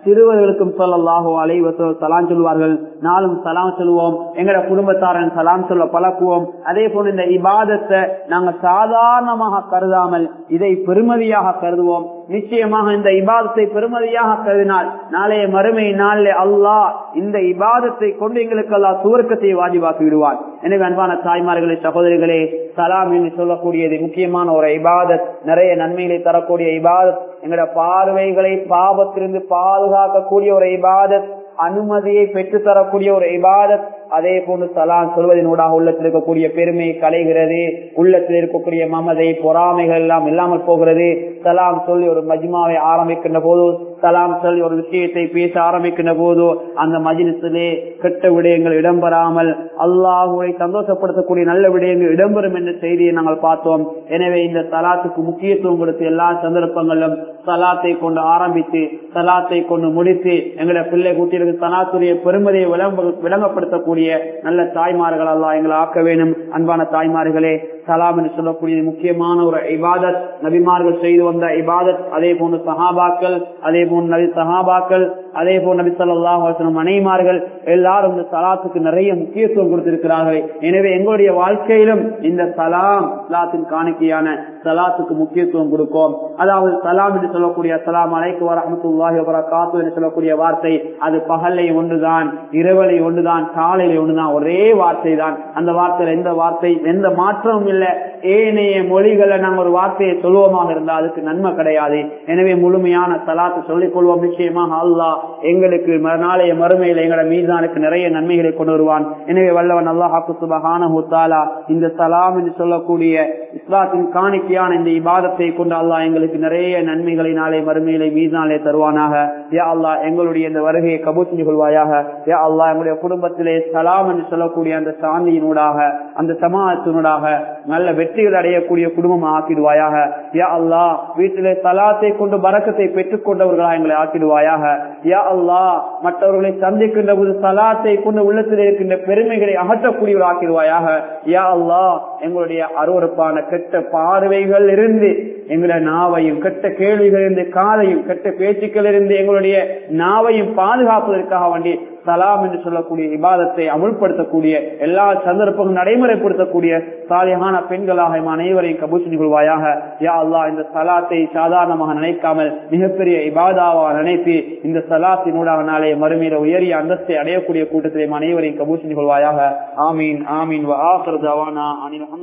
சிறுவர்களுக்கும் ஸல்லல்லாஹு அலைஹி வஸல்லம் சலாம் சொல்வார்கள். நாளும் சலாம் சொல்லுவோம். எங்கட குடும்பத்தாரன் சலாம் சொல்ல பழக்குவோம். அதே போல இந்த இபாதத்தை நாங்கள் சாதாரணமாக கருதாமல் இதை பெருமதியாக கருதுவோம். நிச்சயமாக இந்த இபாதத்தை பெருமதியாக கருதினால் நாளைய மறுமை நாளிலே அல்லாஹ் இந்த இபாதத்தை கொண்டு எங்களுக்கு அல்லாஹ் சுவர்க்கத்தை வாஜிபாக்கி விடுவான். எனவே அன்பான தாய்மார்களே, சகோதரிகளே, சலாம் என்று சொல்லக்கூடியது முக்கியமான ஒரு இபாதத், நிறைய நன்மைகளை தரக்கூடிய இபாதத், எங்களோட பார்வைகளை பாவத்திலிருந்து பாதுகாக்கக்கூடிய ஒரு இபாதத், அனுமதியை பெற்று தரக்கூடிய ஒரு இபாதத். அதே போன்று சலாம் சொல்வதனூடாக உள்ளத்தில் இருக்கக்கூடிய பெருமை கலைகிறது, உள்ளத்தில் இருக்கக்கூடிய மமதை பொறாமைகள் எல்லாம் இல்லாமல் போகிறது. சலாம் சொல்லி ஒரு மஜ்மாவை ஆரம்பிக்கின்ற போது, சலாம் சொல்லி ஒரு விஷயத்தை பேச ஆரம்பிக்கின்ற போது அந்த மஜ்லிஸிலே கெட்ட விடயங்கள் இடம்பெறாமல் அல்லாஹ்வை சந்தோஷப்படுத்தக்கூடிய நல்ல விடயங்கள் இடம்பெறும் என்ற செய்தியை நாங்கள் பார்த்தோம். எனவே இந்த சலாத்துக்கு முக்கியத்துவம் கொடுத்து எல்லா சந்தர்ப்பங்களிலும் சலாத்தை கொண்டு ஆரம்பித்து சலாத்தை கொண்டு முடித்து எங்களை பிள்ளை கூட்டியிருக்கு சலாத்துடைய பெருமதியை விளங்கப்படுத்தக்கூடிய நல்ல தாய்மார்கள் அல்லாஹ் எங்களை ஆக்க வேண்டும். அன்பான தாய்மார்களே, சலாம் என்று சொல்லக்கூடிய முக்கியமான ஒரு இபாதத், நபிமார்கள் செய்து வந்த இபாதத். அதே போன்று சஹாபாக்கள், அதே போன்று நபி சஹாபாக்கள், அதே போன்று நபி ஸல்லல்லாஹு அலைஹி வஸல்லம் மனைவிமார்கள் எல்லாரும் இந்த சலாத்துக்கு நிறைய முக்கியத்துவம் கொடுத்திருக்கிறார்கள். எனவே எங்களுடைய வாழ்க்கையிலும் இந்த சலாத்தின் காணிக்கையான சலாத்துக்கு முக்கியத்துவம் கொடுக்கும். அதாவது சலாம் என்று சொல்லக்கூடிய அஸ்ஸலாமு அலைக்கும் வரஹ்மத்துல்லாஹி வபரகாத்துஹு என்று சொல்லக்கூடிய வார்த்தை அது பகலை ஒன்றுதான், இரவலை ஒன்றுதான், காலையில ஒன்றுதான், ஒரே வார்த்தை தான். அந்த வார்த்தையில எந்த மாற்றமும் இல்ல. ஏனைய மொழிகளை நாங்கள் ஒரு வார்த்தையை சொல்லுவோமாக இருந்தால் அதுக்கு நன்மை கிடையாது. எனவே முழுமையான சலாத்து சொல்லிக் கொள்வோம். நிச்சயமாக அல்லாஹ் எங்களுக்கு நாளைய மறுமையில எங்களோட மீதானுக்கு நிறைய நன்மைகளை கொண்டு வருவான். எனவே வல்லவன் அல்லாஹ் சுப்ஹானஹு வ தஆலா இந்த சலாம் என்று சொல்லக்கூடிய இஸ்லாத்தின் காணிக்கையான இந்த இபாதத்தை கொண்டு அல்லாஹ் எங்களுக்கு நிறைய நன்மைகளை நாளை மறுமையில மீதானே தருவானாக. யா அல்லாஹ் எங்களுடைய இந்த வருகையை கபூல் செஞ்சு கொள்வாயாக. யா அல்லாஹ் எங்களுடைய குடும்பத்திலே சலாம் என்று சொல்லக்கூடிய அந்த சாந்தியினூடாக அந்த சமாஅத்தினூடாக நல்ல வெற்றிகள் அடையக்கூடிய குடும்பம் ஆக்கிடுவாயாக. யா அல்லாஹ் வீட்டிலே சலாத்தை கொண்டு பரக்கத்தை பெற்றுக் கொண்டவர்களாக எங்களை ஆக்கிடுவாயாக. யா அல்லாஹ் மற்றவர்களை சந்திக்கின்ற போது சலாத்தை கொண்டு உள்ளத்தில் இருக்கின்ற பெருமைகளை அகற்றக்கூடியவர் ஆக்கிடுவாயாக. யா அல்லாஹ் எங்களுடைய அருவருப்பான கெட்ட பார்வைகள் இருந்து எங்களுடைய நாவையும், கெட்ட கேள்விகள் இருந்து காதையும், கெட்ட பேச்சுக்கள் இருந்து எங்களுடைய நாவையும் பாதுகாப்பதற்காக வேண்டி சலாம் என்று சொல்லக்கூடிய இபாதத்தை அமுல்படுத்தக்கூடிய எல்லா சந்தர்ப்பங்களும் நடைமுறைப்படுத்தக்கூடிய சாலிஹான பெண்களாக அனைவரையும் கபூல் செஞ்சு கொள்வாயாக. யா அல்லாஹ் இந்த சலாத்தை சாதாரணமாக நினைக்காமல் மிகப்பெரிய இபாதாவாக நினைத்து இந்த சலாத்தினூடாக நாளைய மறுமையில உயரிய அந்தஸ்தை அடையக்கூடிய கூட்டத்திலே அனைவரையும் கபூல் செஞ்சு கொள்வாயாக. ஆமீன் ஆமீன். வ ஆகிரு தவானா அனில்